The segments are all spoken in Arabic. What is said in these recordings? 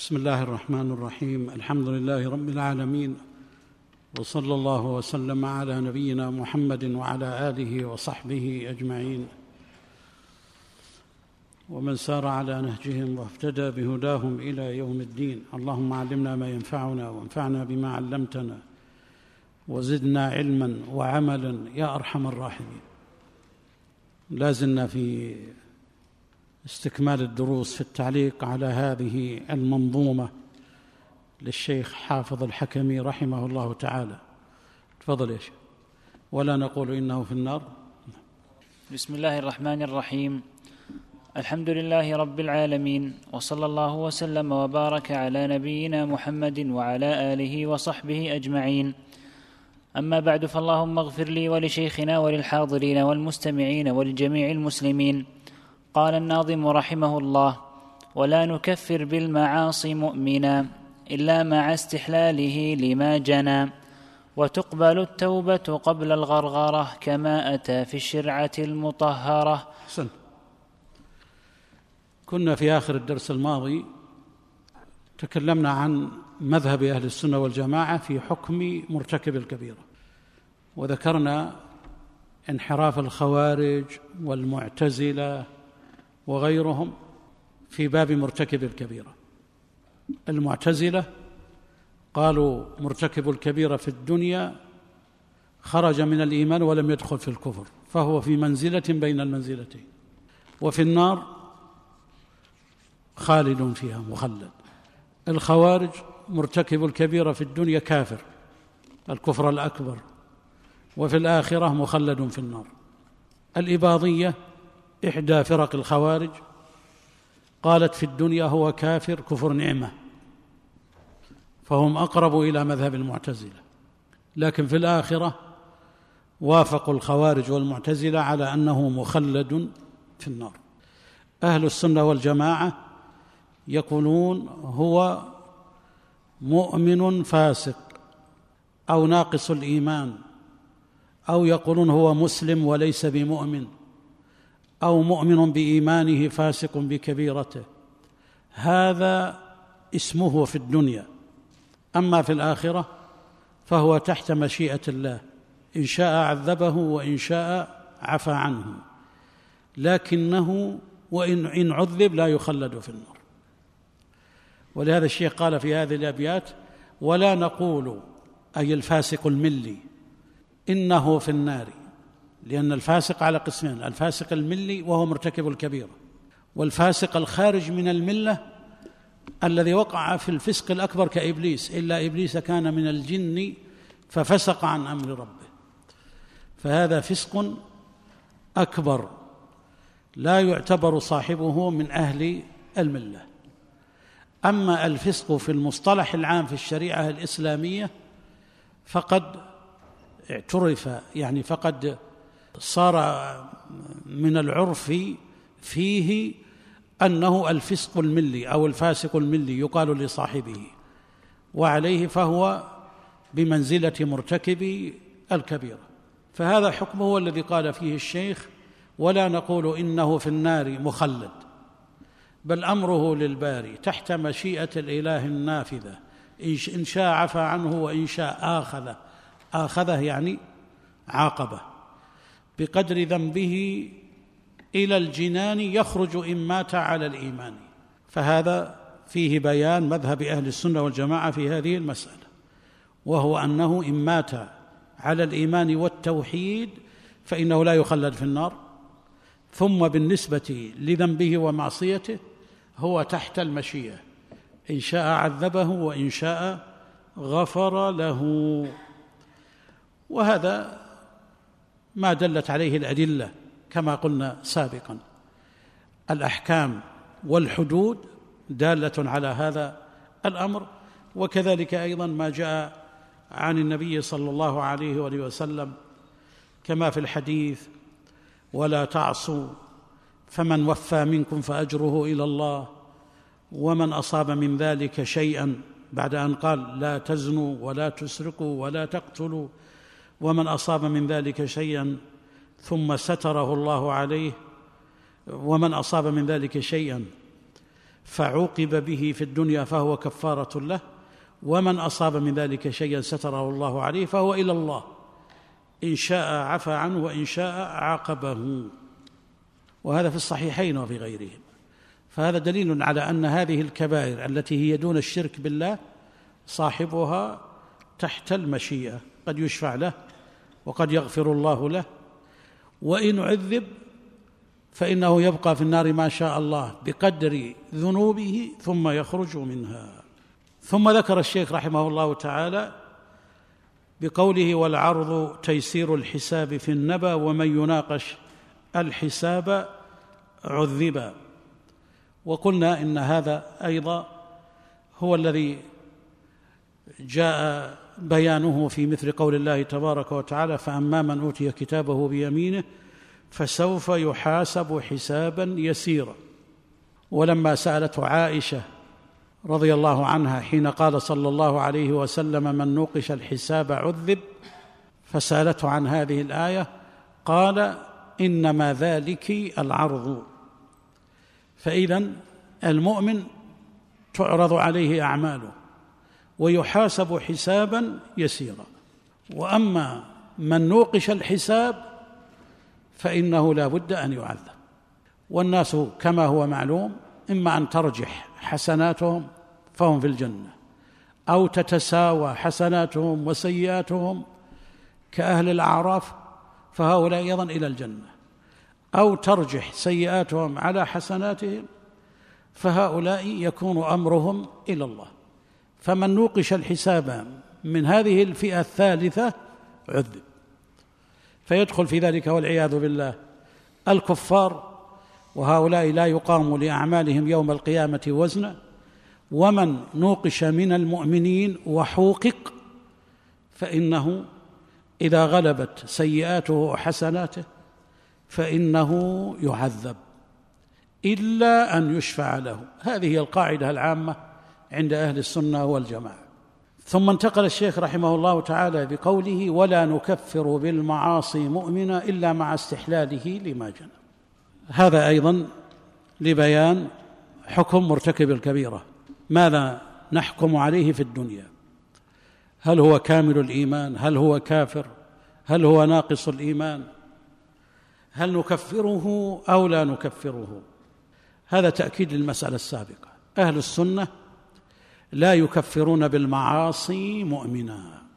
بسم الله الرحمن الرحيم. الحمد لله رب العالمين، وصلى الله وسلم على نبينا محمد وعلى آله وصحبه أجمعين، ومن سار على نهجهم واهتدى بهداهم إلى يوم الدين. اللهم علمنا ما ينفعنا وانفعنا بما علمتنا وزدنا علما وعملا يا أرحم الراحمين. لازلنا في استكمال الدروس في التعليق على هذه المنظومة للشيخ حافظ الحكمي رحمه الله تعالى. تفضل يا شيخ. ولا نقول إنه في النار. بسم الله الرحمن الرحيم. الحمد لله رب العالمين، وصلى الله وسلم وبارك على نبينا محمد وعلى آله وصحبه أجمعين. أما بعد، فاللهم اغفر لي ولشيخنا وللحاضرين والمستمعين ولجميع المسلمين. قال الناظم رحمه الله: ولا نكفر بالمعاصي مؤمنا إلا مع استحلاله لما جنى، وتقبل التوبة قبل الغرغرة كما أتى في الشرعة المطهرة. حسن. كنا في آخر الدرس الماضي تكلمنا عن مذهب أهل السنة والجماعة في حكم مرتكب الكبيرة، وذكرنا انحراف الخوارج والمعتزلة وغيرهم في باب مرتكب الكبيرة. المعتزلة قالوا مرتكب الكبيرة في الدنيا خرج من الإيمان ولم يدخل في الكفر، فهو في منزلة بين المنزلتين، وفي النار خالد فيها مخلد. الخوارج مرتكب الكبيرة في الدنيا كافر الكفر الأكبر، وفي الآخرة مخلد في النار. الإباضية إحدى فرق الخوارج قالت في الدنيا هو كافر كفر نعمة، فهم أقرب إلى مذهب المعتزلة، لكن في الآخرة وافقوا الخوارج والمعتزلة على أنه مخلد في النار. أهل السنة والجماعة يقولون هو مؤمن فاسق أو ناقص الإيمان، أو يقولون هو مسلم وليس بمؤمن، أو مؤمن بإيمانه فاسق بكبيرته. هذا اسمه في الدنيا، أما في الآخرة فهو تحت مشيئة الله، إن شاء عذبه وإن شاء عفى عنه، لكنه وإن عذب لا يخلد في النار. ولهذا الشيخ قال في هذه الأبيات: ولا نقول أي الفاسق الملي إنه في النار، لأن الفاسق على قسمين: الفاسق الملي وهو مرتكب الكبيرة، والفاسق الخارج من الملة الذي وقع في الفسق الأكبر كإبليس، إلا إبليس كان من الجن ففسق عن أمر ربه، فهذا فسق أكبر لا يعتبر صاحبه من أهل الملة. أما الفسق في المصطلح العام في الشريعة الإسلامية فقد اعترف، يعني فقد صار من العرف فيه أنه الفسق الملي أو الفاسق الملي يقال لصاحبه، وعليه فهو بمنزلة مرتكب الكبيرة. فهذا حكمه هو الذي قال فيه الشيخ: ولا نقول إنه في النار مخلد، بل أمره للباري تحت مشيئة الإله النافذة، إن شاء عفى عنه وإن شاء آخذه يعني عاقبه بقدر ذنبه إلى الجنان، يخرج إن مات على الإيمان. فهذا فيه بيان مذهب أهل السنة والجماعة في هذه المسألة، وهو أنه إن مات على الإيمان والتوحيد فإنه لا يخلد في النار، ثم بالنسبة لذنبه ومعصيته هو تحت المشيئة، إن شاء عذبه وإن شاء غفر له. وهذا ما دلت عليه الأدلة كما قلنا سابقا. الأحكام والحدود دالة على هذا الأمر، وكذلك أيضا ما جاء عن النبي صلى الله عليه وآله وسلم كما في الحديث: ولا تعصوا فمن وفى منكم فأجره إلى الله، ومن أصاب من ذلك شيئا، بعد أن قال لا تزنوا ولا تسرقوا ولا تقتلوا، ومن أصاب من ذلك شيئا ثم ستره الله عليه، ومن أصاب من ذلك شيئا فعوقب به في الدنيا فهو كفارة له، ومن أصاب من ذلك شيئا ستره الله عليه فهو إلى الله، إن شاء عفى عنه وإن شاء عاقبه. وهذا في الصحيحين وفي غيرهم. فهذا دليل على أن هذه الكبائر التي هي دون الشرك بالله صاحبها تحت المشيئة، قد يشفع له وقد يغفر الله له، وإن عذب فإنه يبقى في النار ما شاء الله بقدر ذنوبه ثم يخرج منها. ثم ذكر الشيخ رحمه الله تعالى بقوله: والعرض تيسير الحساب في النبأ، ومن يناقش الحساب عذب. وقلنا إن هذا أيضا هو الذي جاء بيانه في مثل قول الله تبارك وتعالى: فأما من أوتي كتابه بيمينه فسوف يحاسب حسابا يسيرا. ولما سألته عائشة رضي الله عنها حين قال صلى الله عليه وسلم: من نوقش الحساب عذب، فسألته عن هذه الآية، قال: إنما ذلك العرض. فإذن المؤمن تعرض عليه أعماله ويحاسب حسابا يسيرا. وأما من نوقش الحساب فإنه لا بد أن يعذب. والناس كما هو معلوم إما أن ترجح حسناتهم فهم في الجنة، أو تتساوى حسناتهم وسيئاتهم كأهل الأعراف فهؤلاء أيضا إلى الجنة، أو ترجح سيئاتهم على حسناتهم فهؤلاء يكون أمرهم إلى الله. فمن نوقش الحساب من هذه الفئة الثالثة عذب، فيدخل في ذلك والعياذ بالله الكفار، وهؤلاء لا يقام لأعمالهم يوم القيامة وزنا. ومن نوقش من المؤمنين وحوقق فإنه إذا غلبت سيئاته وحسناته فإنه يعذب إلا أن يشفع له. هذه هي القاعدة العامة عند أهل السنة والجماعة. ثم انتقل الشيخ رحمه الله تعالى بقوله: ولا نكفر بالمعاصي مؤمنا إلا مع استحلاله لما جنى. هذا أيضا لبيان حكم مرتكب الكبيرة، ماذا نحكم عليه في الدنيا؟ هل هو كامل الإيمان؟ هل هو كافر؟ هل هو ناقص الإيمان؟ هل نكفره أو لا نكفره؟ هذا تأكيد للمسألة السابقة. أهل السنة لا يكفرون بالمعاصي مؤمنا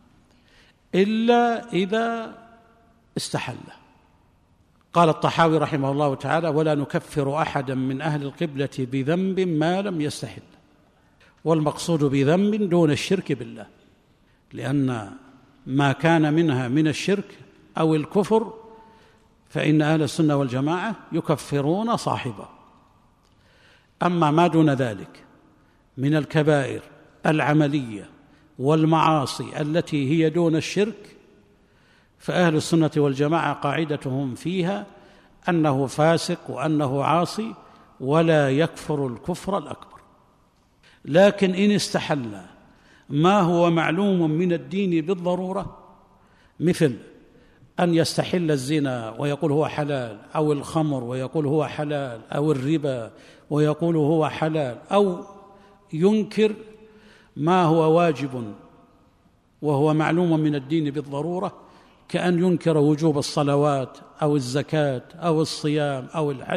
إلا إذا استحل. قال الطحاوي رحمه الله تعالى: ولا نكفر أحدا من أهل القبلة بذنب ما لم يستحل. والمقصود بذنب دون الشرك بالله، لأن ما كان منها من الشرك أو الكفر فإن أهل السنة والجماعة يكفرون صاحبه. أما ما دون ذلك من الكبائر العملية والمعاصي التي هي دون الشرك فأهل السنة والجماعة قاعدتهم فيها أنه فاسق وأنه عاصي ولا يكفر الكفر الأكبر. لكن إن استحل ما هو معلوم من الدين بالضرورة، مثل أن يستحل الزنا ويقول هو حلال، أو الخمر ويقول هو حلال، أو الربا ويقول هو حلال، أو ينكر ما هو واجب وهو معلوم من الدين بالضرورة، كأن ينكر وجوب الصلوات أو الزكاة أو الصيام أو الحج،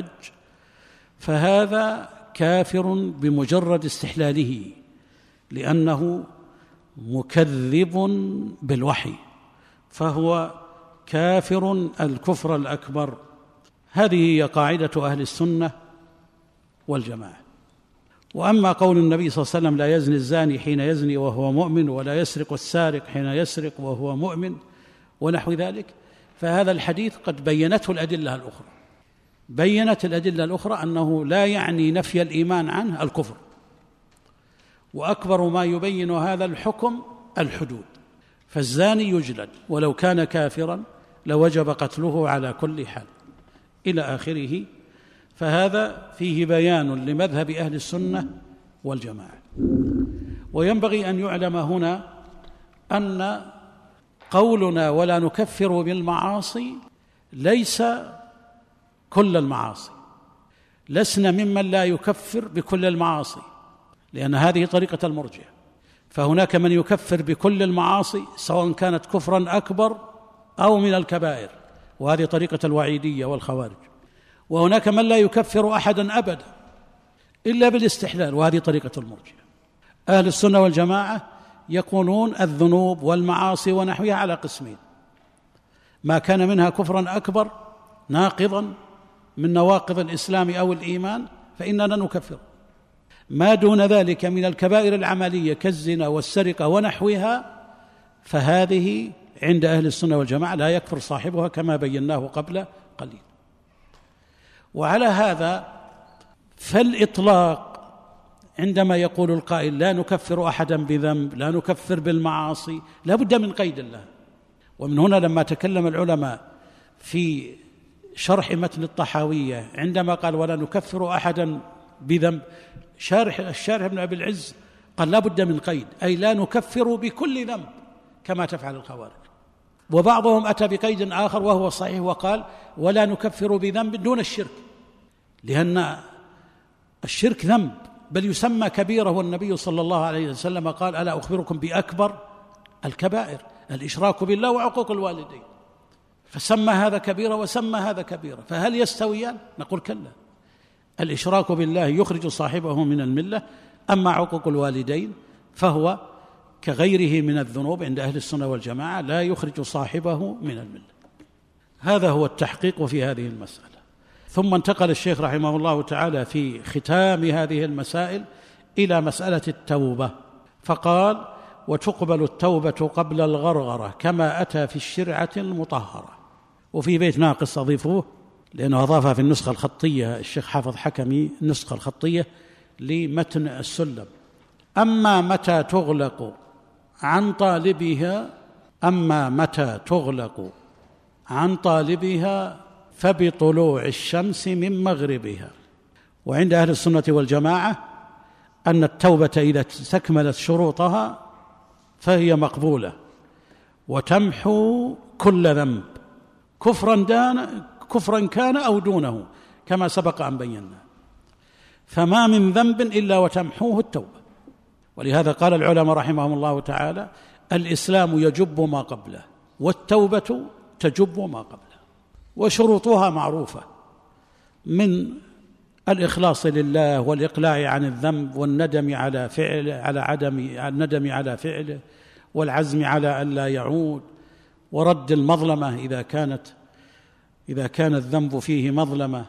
فهذا كافر بمجرد استحلاله، لأنه مكذب بالوحي، فهو كافر الكفر الأكبر. هذه هي قاعدة أهل السنة والجماعة. وأما قول النبي صلى الله عليه وسلم: لا يزني الزاني حين يزني وهو مؤمن، ولا يسرق السارق حين يسرق وهو مؤمن، ونحو ذلك، فهذا الحديث قد بينته الأدلة الأخرى. بينت الأدلة الأخرى أنه لا يعني نفي الإيمان عنه الكفر، وأكبر ما يبين هذا الحكم الحدود، فالزاني يجلد ولو كان كافرا لوجب قتله على كل حال إلى آخره. فهذا فيه بيان لمذهب أهل السنة والجماعة. وينبغي أن يعلم هنا أن قولنا ولا نكفر بالمعاصي ليس كل المعاصي، لسنا ممن لا يكفر بكل المعاصي، لأن هذه طريقة المرجئة. فهناك من يكفر بكل المعاصي سواء كانت كفرا أكبر أو من الكبائر، وهذه طريقة الوعيدية والخوارج. وهناك من لا يكفر أحدا أبدا إلا بالاستحلال، وهذه طريقة المرجئة. أهل السنة والجماعة يقولون الذنوب والمعاصي ونحوها على قسمين: ما كان منها كفرا أكبر ناقضا من نواقض الإسلام أو الإيمان فإننا نكفر، ما دون ذلك من الكبائر العملية كالزنا والسرقة ونحوها فهذه عند أهل السنة والجماعة لا يكفر صاحبها كما بيناه قبل قليل. وعلى هذا فالإطلاق عندما يقول القائل لا نكفر أحدا بذنب، لا نكفر بالمعاصي، لا بد من قيد لها. ومن هنا لما تكلم العلماء في شرح متن الطحاوية عندما قال ولا نكفر أحدا بذنب، الشارح ابن أبي العز قال لا بد من قيد، أي لا نكفر بكل ذنب كما تفعل الخوارج. وبعضهم أتى بقيد آخر وهو صحيح وقال ولا نكفر بذنب دون الشرك، لأن الشرك ذنب بل يسمى كبيرة، والنبي صلى الله عليه وسلم قال ألا أخبركم بأكبر الكبائر الإشراك بالله وعقوق الوالدين، فسمى هذا كبيرة وسمى هذا كبيرة، فهل يستويان؟ نقول كلا، الإشراك بالله يخرج صاحبه من الملة، أما عقوق الوالدين فهو كغيره من الذنوب عند أهل السنة والجماعة لا يخرج صاحبه من الملة. هذا هو التحقيق في هذه المسألة. ثم انتقل الشيخ رحمه الله تعالى في ختام هذه المسائل إلى مسألة التوبة، فقال وتقبل التوبة قبل الغرغرة كما أتى في الشرعة المطهرة. وفي بيت ناقص أضيفوه لأنه أضافها في النسخة الخطية الشيخ حافظ حكمي، النسخة الخطية لمتن السلم: أما متى تغلق عن طالبها فبطلوع الشمس من مغربها. وعند أهل السنة والجماعة أن التوبة إذا استكملت شروطها فهي مقبولة وتمحو كل ذنب كفرا كان أو دونه كما سبق أن بينا، فما من ذنب إلا وتمحوه التوبة. ولهذا قال العلماء رحمهم الله تعالى الإسلام يجب ما قبله والتوبة تجب ما قبله. وشروطها معروفة من الإخلاص لله والإقلاع عن الذنب والندم على فعله الندم على فعله والعزم على أن لا يعود، ورد المظلمة إذا كان الذنب فيه مظلمة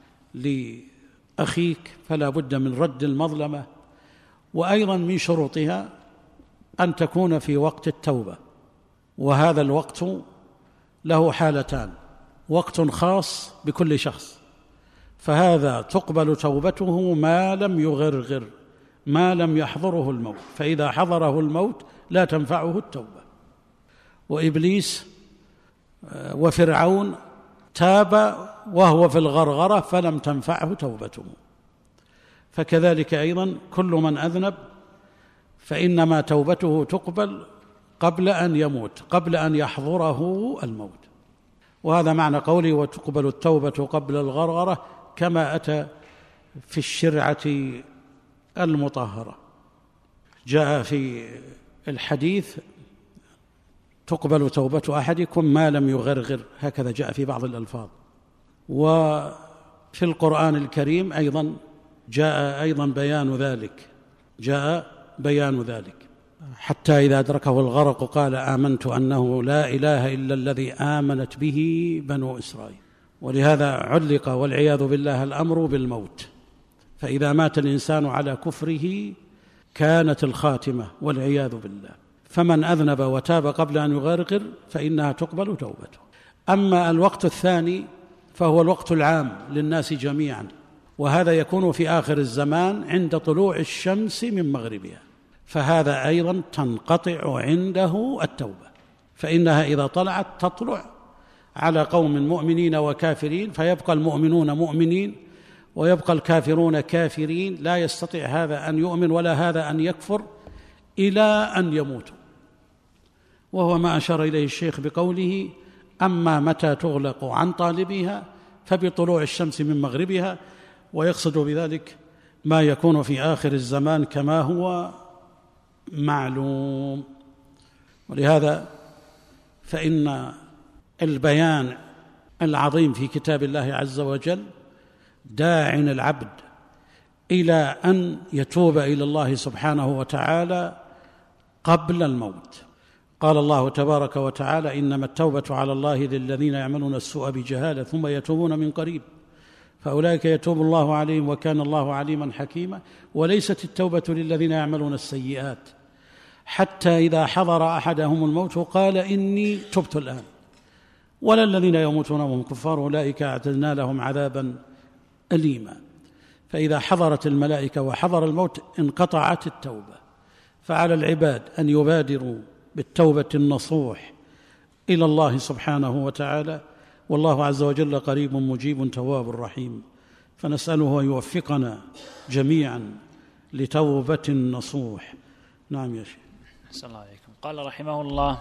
لأخيك فلا بد من رد المظلمة. وأيضا من شروطها أن تكون في وقت التوبة، وهذا الوقت له حالتان: وقت خاص بكل شخص، فهذا تقبل توبته ما لم يغرغر، ما لم يحضره الموت، فإذا حضره الموت لا تنفعه التوبة. وإبليس وفرعون تاب وهو في الغرغرة فلم تنفعه توبته. فكذلك أيضا كل من أذنب فإنما توبته تقبل قبل أن يموت، قبل أن يحضره الموت. وهذا معنى قوله وتقبل التوبة قبل الغرغرة كما أتى في الشرعة المطهرة. جاء في الحديث تقبل توبة أحدكم ما لم يغرغر، هكذا جاء في بعض الألفاظ. وفي القرآن الكريم أيضا جاء بيان ذلك حتى إذا أدركه الغرق قال آمنت أنه لا إله إلا الذي آمنت به بنو إسرائيل. ولهذا علق والعياذ بالله الأمر بالموت، فإذا مات الإنسان على كفره كانت الخاتمة والعياذ بالله. فمن أذنب وتاب قبل أن يغرغر فإنها تقبل توبته. أما الوقت الثاني فهو الوقت العام للناس جميعا، وهذا يكون في آخر الزمان عند طلوع الشمس من مغربها، فهذا أيضا تنقطع عنده التوبة، فإنها إذا طلعت تطلع على قوم مؤمنين وكافرين، فيبقى المؤمنون مؤمنين ويبقى الكافرون كافرين، لا يستطيع هذا أن يؤمن ولا هذا أن يكفر إلى أن يموتوا. وهو ما أشار إليه الشيخ بقوله أما متى تغلق عن طالبها فبطلوع الشمس من مغربها. ويقصد بذلك ما يكون في آخر الزمان كما هو معلوم. ولهذا فإن البيان العظيم في كتاب الله عز وجل داع العبد إلى أن يتوب إلى الله سبحانه وتعالى قبل الموت. قال الله تبارك وتعالى: إنما التوبة على الله للذين يعملون السوء بجهالة ثم يتوبون من قريب فأولئك يتوب الله عليهم وكان الله عليما حكيما. وليست التوبة للذين يعملون السيئات حتى إذا حضر أحدهم الموت قال إني تبت الآن، ولا الذين يموتون وهم كفار أولئك أعتدنا لهم عذابا أليما. فإذا حضرت الملائكة وحضر الموت انقطعت التوبة. فعلى العباد أن يبادروا بالتوبة النصوح إلى الله سبحانه وتعالى، والله عز وجل قريب مجيب تواب رحيم. فنسأله أن يوفقنا جميعا لتوبة النصوح. نعم يا شيخ. أحسن الله عليكم. قال رحمه الله: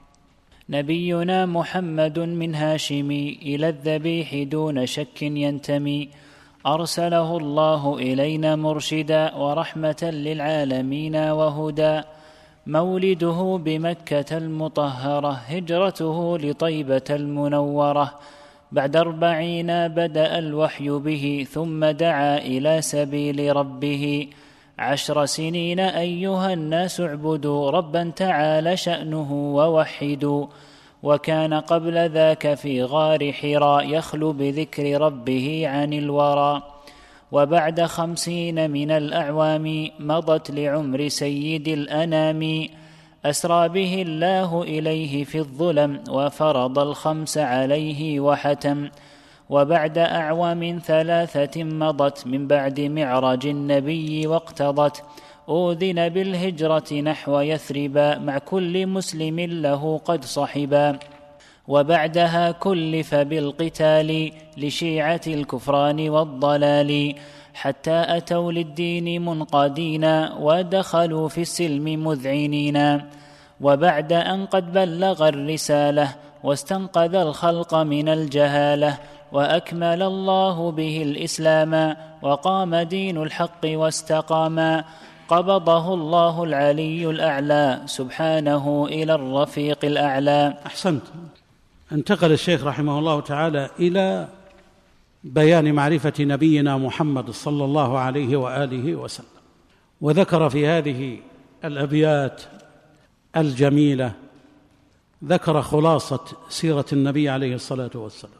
نبينا محمد من هاشم إلى الذبيح دون شك ينتمي، أرسله الله إلينا مرشدا ورحمة للعالمين وهدى، مولده بمكة المطهرة، هجرته لطيبة المنورة، بعد 40 بدأ الوحي به، ثم دعا إلى سبيل ربه، 10 سنين أيها الناس اعبدوا ربا تعالى شأنه ووحدوا، وكان قبل ذاك في غار حراء يخلو بذكر ربه عن الورى، وبعد 50 من الأعوام مضت لعمر سيد الأنام، أسرى به الله إليه في الظلم وفرض الخمس عليه وحتم، وبعد أعوام 3 مضت من بعد معراج النبي واقتضت، أوذن بالهجرة نحو يثربا مع كل مسلم له قد صحبا، وبعدها كلف بالقتال لشيعة الكفران والضلال، حتى أتوا للدين منقادين ودخلوا في السلم مذعنين، وبعد أن قد بلغ الرسالة واستنقذ الخلق من الجهالة، وأكمل الله به الإسلام وقام دين الحق واستقاما، قبضه الله العلي الأعلى سبحانه إلى الرفيق الأعلى. أحسنت. انتقل الشيخ رحمه الله تعالى إلى بيان معرفة نبينا محمد صلى الله عليه وآله وسلم، وذكر في هذه الأبيات الجميلة ذكر خلاصة سيرة النبي عليه الصلاة والسلام،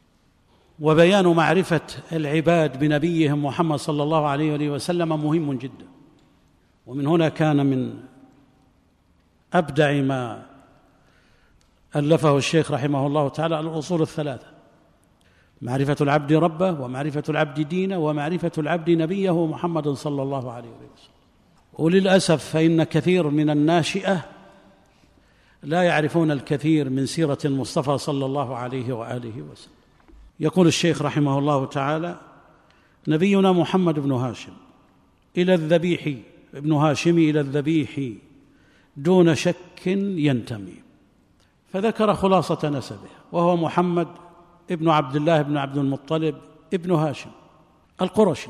وبيان معرفة العباد بنبيهم محمد صلى الله عليه وآله وسلم مهم جدا. ومن هنا كان من أبدع ما ألفه الشيخ رحمه الله تعالى الأصول 3: معرفة العبد ربه، ومعرفة العبد دينه، ومعرفة العبد نبيه محمد صلى الله عليه وسلم. وللأسف فإن كثير من الناشئة لا يعرفون الكثير من سيرة المصطفى صلى الله عليه وآله وسلم. يقول الشيخ رحمه الله تعالى: نبينا محمد بن هاشم إلى الذبيح، ابن هاشم إلى الذبيح دون شك ينتمي. فذكر خلاصة نسبه، وهو محمد ابن عبد الله بن عبد المطلب ابن هاشم القرشي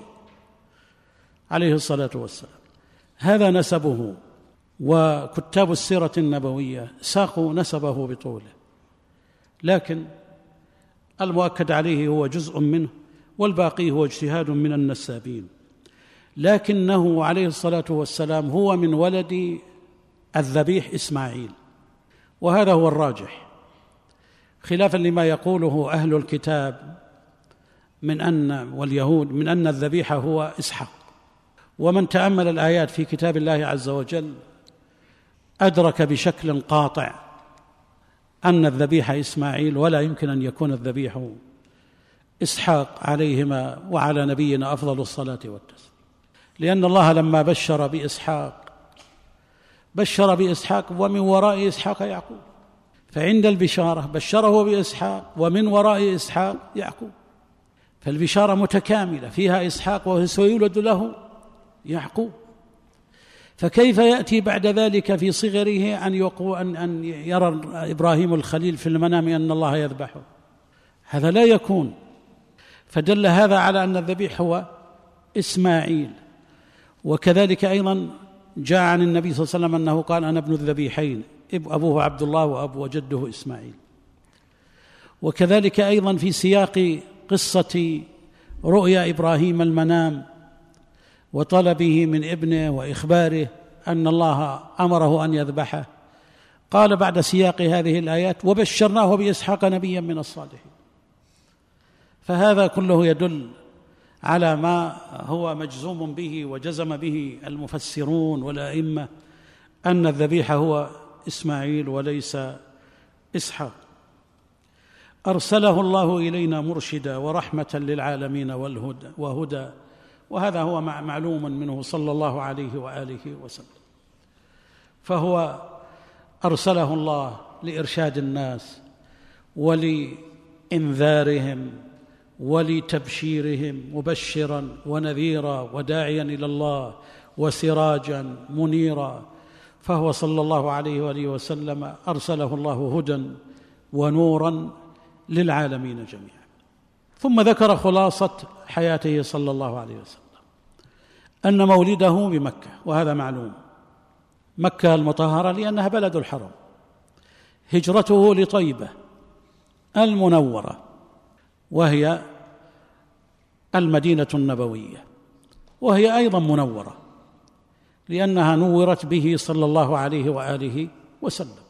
عليه الصلاة والسلام. هذا نسبه، وكتاب السيرة النبوية ساقوا نسبه بطوله، لكن المؤكد عليه هو جزء منه، والباقي هو اجتهاد من النسابين. لكنه عليه الصلاة والسلام هو من ولد الذبيح إسماعيل، وهذا هو الراجح، خلافا لما يقوله أهل الكتاب واليهود من أن الذبيح هو إسحاق. ومن تأمل الآيات في كتاب الله عز وجل أدرك بشكل قاطع أن الذبيح إسماعيل، ولا يمكن أن يكون الذبيح إسحاق عليهما وعلى نبينا أفضل الصلاة والتسليم، لأن الله لما بشر بإسحاق ومن وراء إسحاق يعقوب، فعند البشارة بشره بإسحاق ومن وراء إسحاق يعقوب، فالبشارة متكاملة فيها إسحاق وسيولد له يعقوب. فكيف يأتي بعد ذلك في صغره أن يرى إبراهيم الخليل في المنام أن الله يذبحه؟ هذا لا يكون. فدل هذا على أن الذبيح هو إسماعيل. وكذلك أيضا جاء عن النبي صلى الله عليه وسلم أنه قال: أنا ابن الذبيحين، أبوه عبد الله وجده إسماعيل. وكذلك أيضا في سياق قصة رؤيا إبراهيم المنام وطلبه من ابنه وإخباره أن الله أمره أن يذبحه، قال بعد سياق هذه الآيات: وبشرناه بإسحاق نبيا من الصالحين. فهذا كله يدل على ما هو مجزوم به وجزم به المفسرون والأئمة أن الذبيح هو إسماعيل وليس إسحاق. أرسله الله إلينا مرشدا ورحمة للعالمين وهدى، وهذا هو معلوم منه صلى الله عليه وآله وسلم. فهو أرسله الله لإرشاد الناس ولإنذارهم ولتبشيرهم، مبشرا ونذيرا وداعيا إلى الله وسراجا منيرا. فهو صلى الله عليه وآله وسلم أرسله الله هدى ونورا للعالمين جميعا. ثم ذكر خلاصة حياته صلى الله عليه وسلم أن مولده بمكة، وهذا معلوم، مكة المطهرة لأنها بلد الحرم. هجرته لطيبة المنورة وهي المدينة النبوية، وهي أيضا منورة لأنها نورت به صلى الله عليه وآله وسلم.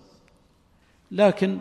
لكن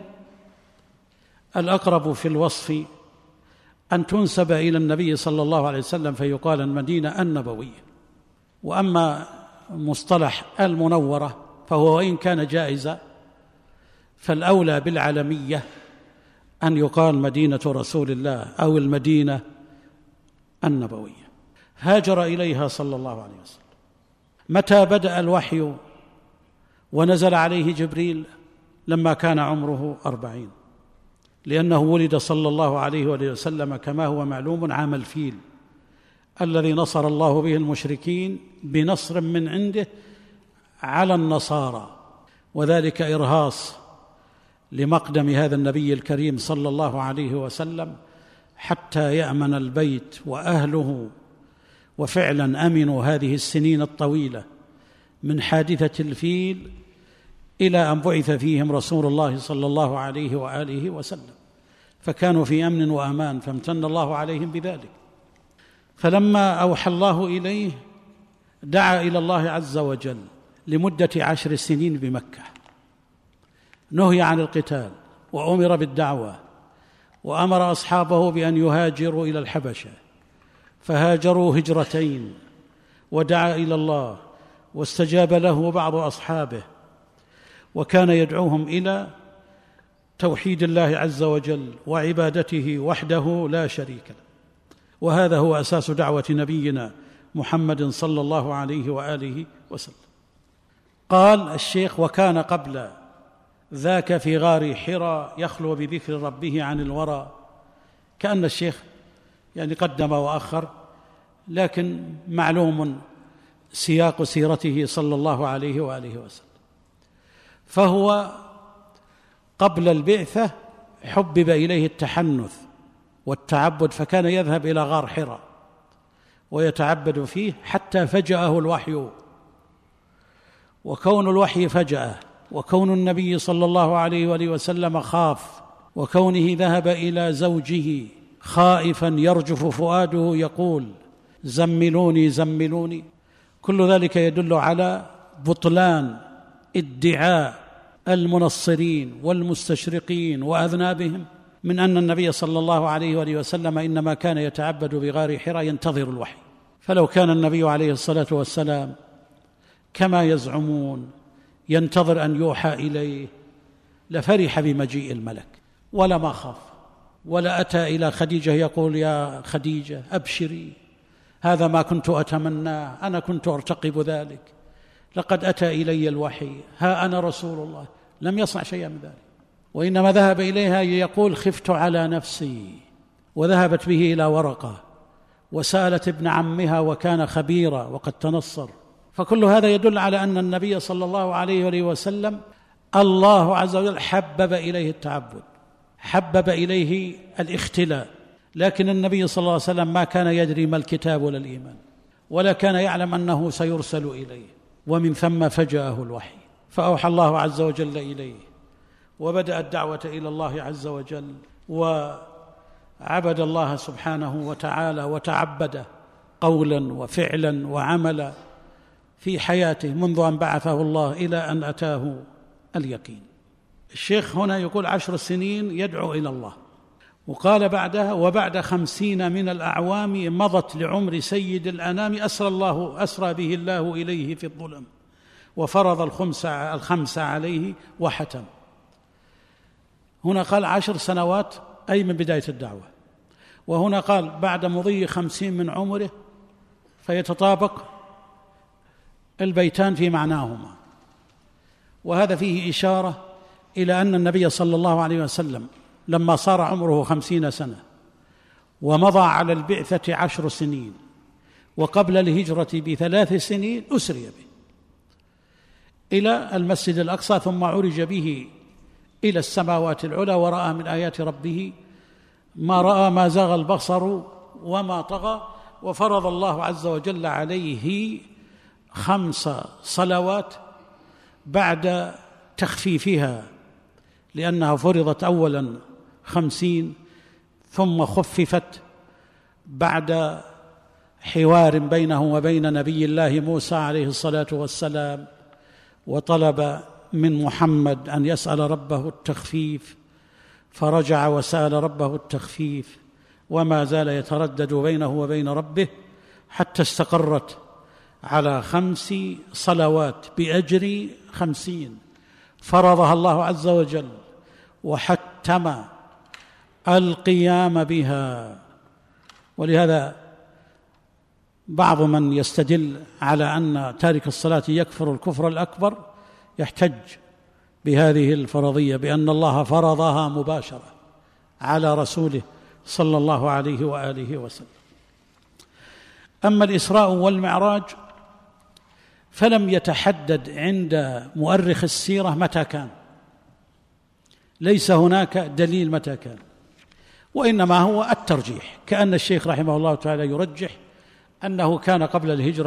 الأقرب في الوصف أن تنسب إلى النبي صلى الله عليه وسلم فيقال المدينة النبوية. وأما مصطلح المنورة فهو وإن كان جائزا فالأولى بالعالمية أن يقال مدينة رسول الله أو المدينة النبوية. هاجر إليها صلى الله عليه وسلم. متى بدأ الوحي ونزل عليه جبريل؟ لما كان عمره 40، لأنه ولد صلى الله عليه وسلم كما هو معلوم عام الفيل الذي نصر الله به المشركين بنصر من عنده على النصارى، وذلك إرهاص لمقدم هذا النبي الكريم صلى الله عليه وسلم حتى يأمن البيت وأهله. وفعلا أمنوا هذه السنين الطويلة من حادثة الفيل إلى أن بعث فيهم رسول الله صلى الله عليه وآله وسلم، فكانوا في أمن وأمان، فامتن الله عليهم بذلك. فلما أوحى الله إليه دعا إلى الله عز وجل لمدة 10 سنين بمكة، نهي عن القتال وأمر بالدعوة، وأمر أصحابه بأن يهاجروا إلى الحبشة، فهاجروا هجرتين، ودعا إلى الله واستجاب له بعض أصحابه، وكان يدعوهم إلى توحيد الله عز وجل وعبادته وحده لا شريك له. وهذا هو أساس دعوة نبينا محمد صلى الله عليه وآله وسلم. قال الشيخ: وكان قبل ذاك في غار حراء يخلو بذكر ربه عن الورى. كأن الشيخ يعني قدم وأخر، لكن معلوم سياق سيرته صلى الله عليه وآله وسلم. فهو قبل البعثة حبب إليه التحنث والتعبد، فكان يذهب إلى غار حراء ويتعبد فيه حتى فجأه الوحي. وكون الوحي فجأه، وكون النبي صلى الله عليه وآله وسلم خاف، وكونه ذهب إلى زوجه خائفا يرجف فؤاده يقول: زملوني زملوني، كل ذلك يدل على بطلان ادعاء المنصرين والمستشرقين وأذنابهم من أن النبي صلى الله عليه وآله وسلم إنما كان يتعبد بغار حراء ينتظر الوحي. فلو كان النبي عليه الصلاة والسلام كما يزعمون ينتظر أن يوحى إليه لفرح بمجيء الملك ولما خاف، ولا أتى إلى خديجة يقول: يا خديجة أبشري، هذا ما كنت أتمناه، أنا كنت أرتقب ذلك، لقد أتى إلي الوحي، ها أنا رسول الله. لم يصنع شيئا من ذلك، وإنما ذهب إليها يقول: خفت على نفسي. وذهبت به إلى ورقة وسألت ابن عمها وكان خبيرا وقد تنصر. فكل هذا يدل على أن النبي صلى الله عليه وآله وسلم الله عز وجل حبب إليه التعبد، حبب إليه الاختلاء. لكن النبي صلى الله عليه وسلم ما كان يدري ما الكتاب ولا الإيمان، ولا كان يعلم أنه سيرسل إليه، ومن ثم فجاءه الوحي فأوحى الله عز وجل إليه، وبدأ الدعوة إلى الله عز وجل، وعبد الله سبحانه وتعالى وتعبد قولا وفعلا وعملا في حياته منذ أن بعثه الله إلى أن أتاه اليقين. الشيخ هنا يقول 10 سنين يدعو إلى الله، وقال بعدها: وبعد 50 من الأعوام مضت لعمر سيد الأنام أسرى به الله إليه في الظلم، وفرض الخمس عليه وحتم. هنا قال 10 سنوات أي من بداية الدعوة، وهنا قال بعد مضي 50 من عمره، فيتطابق البيتان في معناهما. وهذا فيه إشارة إلى أن النبي صلى الله عليه وسلم لما صار عمره 50 سنة ومضى على البعثة 10 سنين، وقبل الهجرة ب3 سنين أسري به إلى المسجد الأقصى، ثم عرج به إلى السماوات العلى، ورأى من آيات ربه ما رأى، ما زاغ البصر وما طغى. وفرض الله عز وجل عليه 5 صلوات بعد تخفيفها، لأنها فرضت أولا 50 ثم خففت بعد حوار بينه وبين نبي الله موسى عليه الصلاة والسلام، وطلب من محمد أن يسأل ربه التخفيف، فرجع وسأل ربه التخفيف، وما زال يتردد بينه وبين ربه حتى استقرت على 5 صلوات بأجر 50 فرضها الله عز وجل، وحتم القيام بها. ولهذا بعض من يستدل على أن تارك الصلاة يكفر الكفر الأكبر يحتج بهذه الفرضية بأن الله فرضها مباشرة على رسوله صلى الله عليه وآله وسلم. أما الإسراء والمعراج فلم يتحدد عند مؤرخ السيرة متى كان، ليس هناك دليل متى كان، وإنما هو الترجيح، كأن الشيخ رحمه الله تعالى يرجح أنه كان قبل الهجرة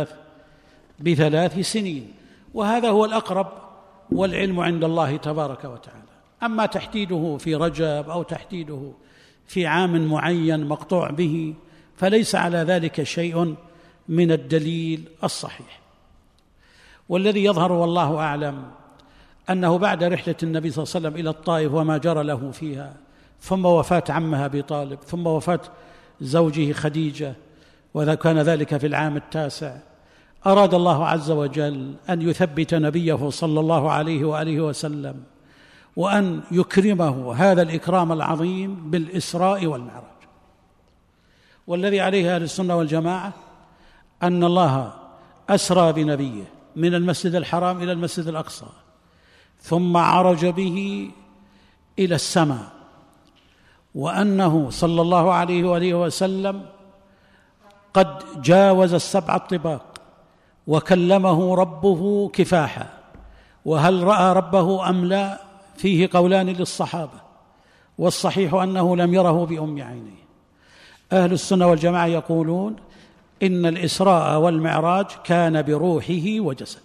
ب3 سنين، وهذا هو الأقرب، والعلم عند الله تبارك وتعالى. أما تحديده في رجب أو تحديده في عام معين مقطوع به فليس على ذلك شيء من الدليل الصحيح. والذي يظهر والله أعلم أنه بعد رحلة النبي صلى الله عليه وسلم إلى الطائف وما جرى له فيها، ثم وفاة عمها أبي طالب، ثم وفاة زوجه خديجة، وإذا كان ذلك في العام 9، أراد الله عز وجل أن يثبت نبيه صلى الله عليه وآله وسلم، وأن يكرمه هذا الإكرام العظيم بالإسراء والمعراج. والذي عليه أهل السنة والجماعة أن الله أسرى بنبيه من المسجد الحرام إلى المسجد الأقصى، ثم عرج به إلى السماء، وأنه صلى الله عليه وآله وسلم قد جاوز 7 الطباق وكلمه ربه كفاحا. وهل رأى ربه أم لا فيه قولان للصحابة، والصحيح أنه لم يره بأم عينيه. أهل السنة والجماعة يقولون إن الإسراء والمعراج كان بروحه وجسده،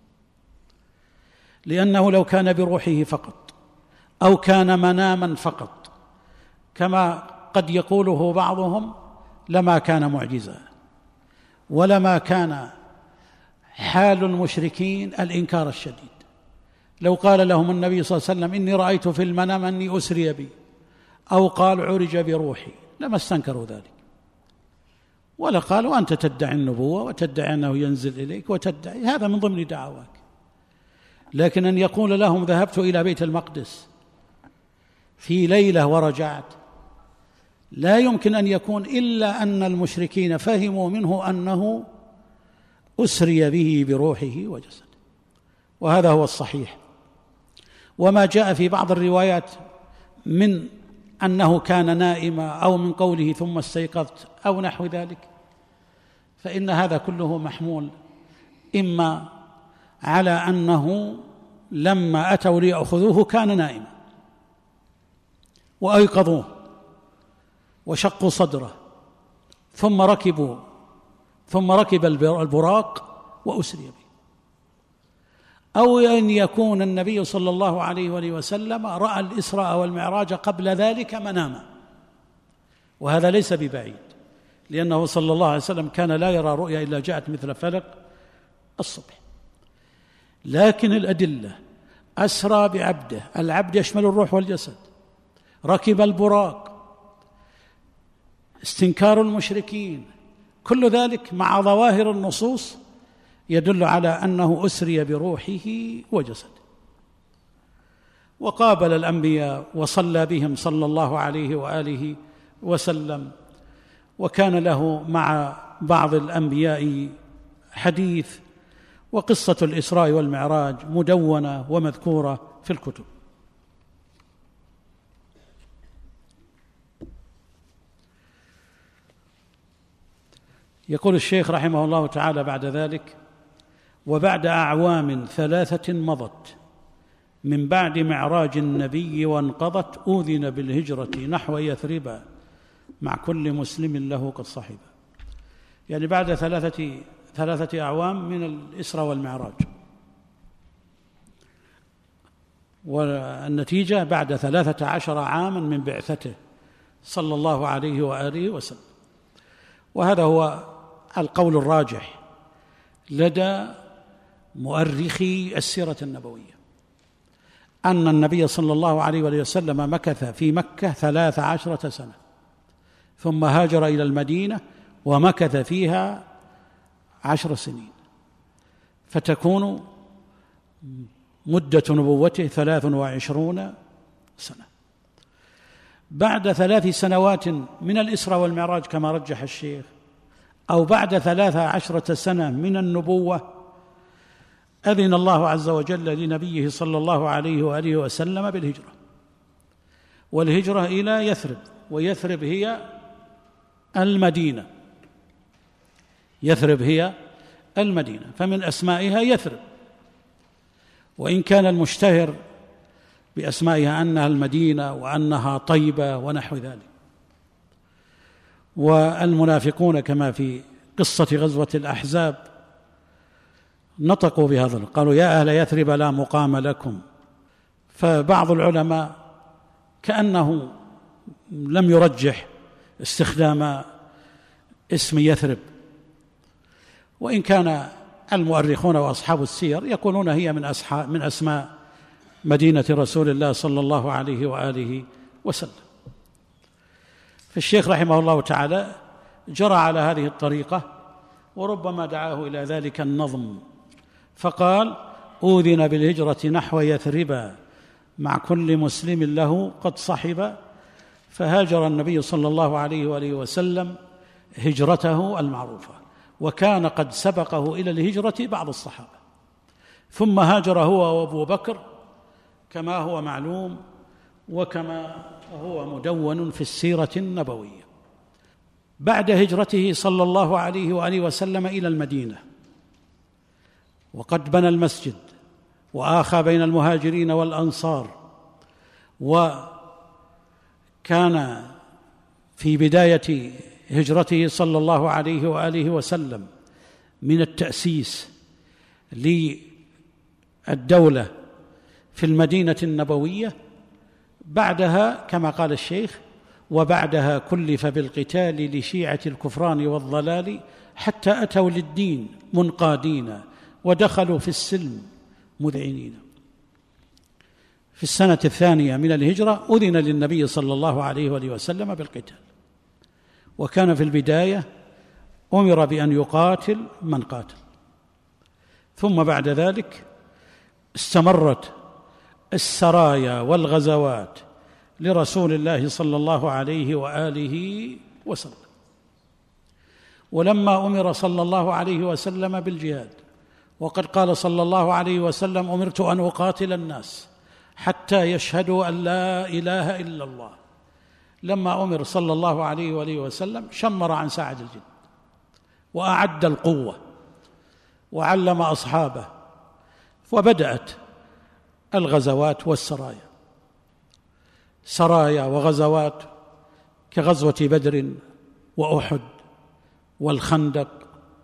لأنه لو كان بروحه فقط أو كان مناما فقط كما قد يقوله بعضهم لما كان معجزا، ولما كان حال المشركين الإنكار الشديد. لو قال لهم النبي صلى الله عليه وسلم إني رأيت في المنام أني أسري بي، أو قال عرج بروحي، لما استنكروا ذلك، ولا قالوا أنت تدعي النبوة وتدعي أنه ينزل إليك وتدعي، هذا من ضمن دعواك. لكن أن يقول لهم ذهبت إلى بيت المقدس في ليلة ورجعت، لا يمكن أن يكون إلا أن المشركين فهموا منه أنه أسري به بروحه وجسده، وهذا هو الصحيح. وما جاء في بعض الروايات من أنه كان نائما أو من قوله ثم استيقظت أو نحو ذلك، فإن هذا كله محمول إما على أنه لما أتوا ليأخذوه كان نائما وأيقظوه وشقوا صدره، ثم ركبوا ثم ركب البراق وأسري به، أو أن يكون النبي صلى الله عليه وآله وسلم رأى الإسراء والمعراج قبل ذلك مناما، وهذا ليس ببعيد، لأنه صلى الله عليه وسلم كان لا يرى رؤيا إلا جاءت مثل فلق الصبح. لكن الأدلة: أسرى بعبده، العبد يشمل الروح والجسد، ركب البراق، استنكار المشركين، كل ذلك مع ظواهر النصوص يدل على أنه أسري بروحه وجسده، وقابل الأنبياء وصلى بهم صلى الله عليه وآله وسلم، وكان له مع بعض الأنبياء حديث، وقصة الإسراء والمعراج مدونة ومذكورة في الكتب. يقول الشيخ رحمه الله تعالى بعد ذلك: وبعد أعوام 3 مضت من بعد معراج النبي وانقضت أذن بالهجرة نحو يثرب مع كل مسلم له قد صحب. يعني بعد ثلاثة أعوام من الإسراء والمعراج، والنتيجة بعد 13 عاما من بعثته صلى الله عليه وآله وسلم. وهذا هو القول الراجح لدى مؤرخي السيرة النبوية، أن النبي صلى الله عليه وآله وسلم مكث في مكة 13 سنة، ثم هاجر إلى المدينة ومكث فيها 10 سنين، فتكون مدة نبوته 23 سنة. بعد 3 سنوات من الإسراء والمعراج كما رجح الشيخ، أو بعد 13 سنة من النبوة، أذن الله عز وجل لنبيه صلى الله عليه وآله وسلم بالهجرة، والهجرة إلى يثرب، ويثرب هي المدينة، يثرب هي المدينة، فمن أسمائها يثرب، وإن كان المشتهر بأسمائها أنها المدينة وأنها طيبة ونحو ذلك. والمنافقون كما في قصة غزوة الأحزاب نطقوا بهذا، قالوا: يا أهل يثرب لا مقام لكم. فبعض العلماء كأنه لم يرجح استخدام اسم يثرب، وإن كان المؤرخون وأصحاب السير يقولون هي من أسماء مدينة رسول الله صلى الله عليه وآله وسلم. فالشيخ رحمه الله تعالى جرى على هذه الطريقة، وربما دعاه إلى ذلك النظم، فقال: أوذن بالهجرة نحو يثرب مع كل مسلم له قد صحب. فهاجر النبي صلى الله عليه وآله وسلم هجرته المعروفة، وكان قد سبقه إلى الهجرة بعض الصحابة، ثم هاجر هو وأبو بكر كما هو معلوم وكما هو مدون في السيرة النبوية. بعد هجرته صلى الله عليه وآله وسلم إلى المدينة، وقد بنى المسجد وآخى بين المهاجرين والأنصار، وكان في بداية هجرته صلى الله عليه وآله وسلم من التأسيس للدولة في المدينة النبوية. بعدها كما قال الشيخ: وبعدها كلف بالقتال لشيعة الكفران والضلال حتى أتوا للدين منقادين ودخلوا في السلم مذعنين. في السنة 2 من الهجرة أذن للنبي صلى الله عليه وآله وسلم بالقتال، وكان في البداية أمر بأن يقاتل من قاتل، ثم بعد ذلك استمرت السرايا والغزوات لرسول الله صلى الله عليه وآله وسلم. ولما أمر صلى الله عليه وسلم بالجهاد، وقد قال صلى الله عليه وسلم: أمرت أن أقاتل الناس حتى يشهدوا أن لا إله إلا الله، لما أمر صلى الله عليه وآله وسلم شمر عن ساعد الجد، وأعد القوة، وعلم أصحابه، وبدأت الغزوات والسرايا، سرايا وغزوات كغزوة بدر وأحد والخندق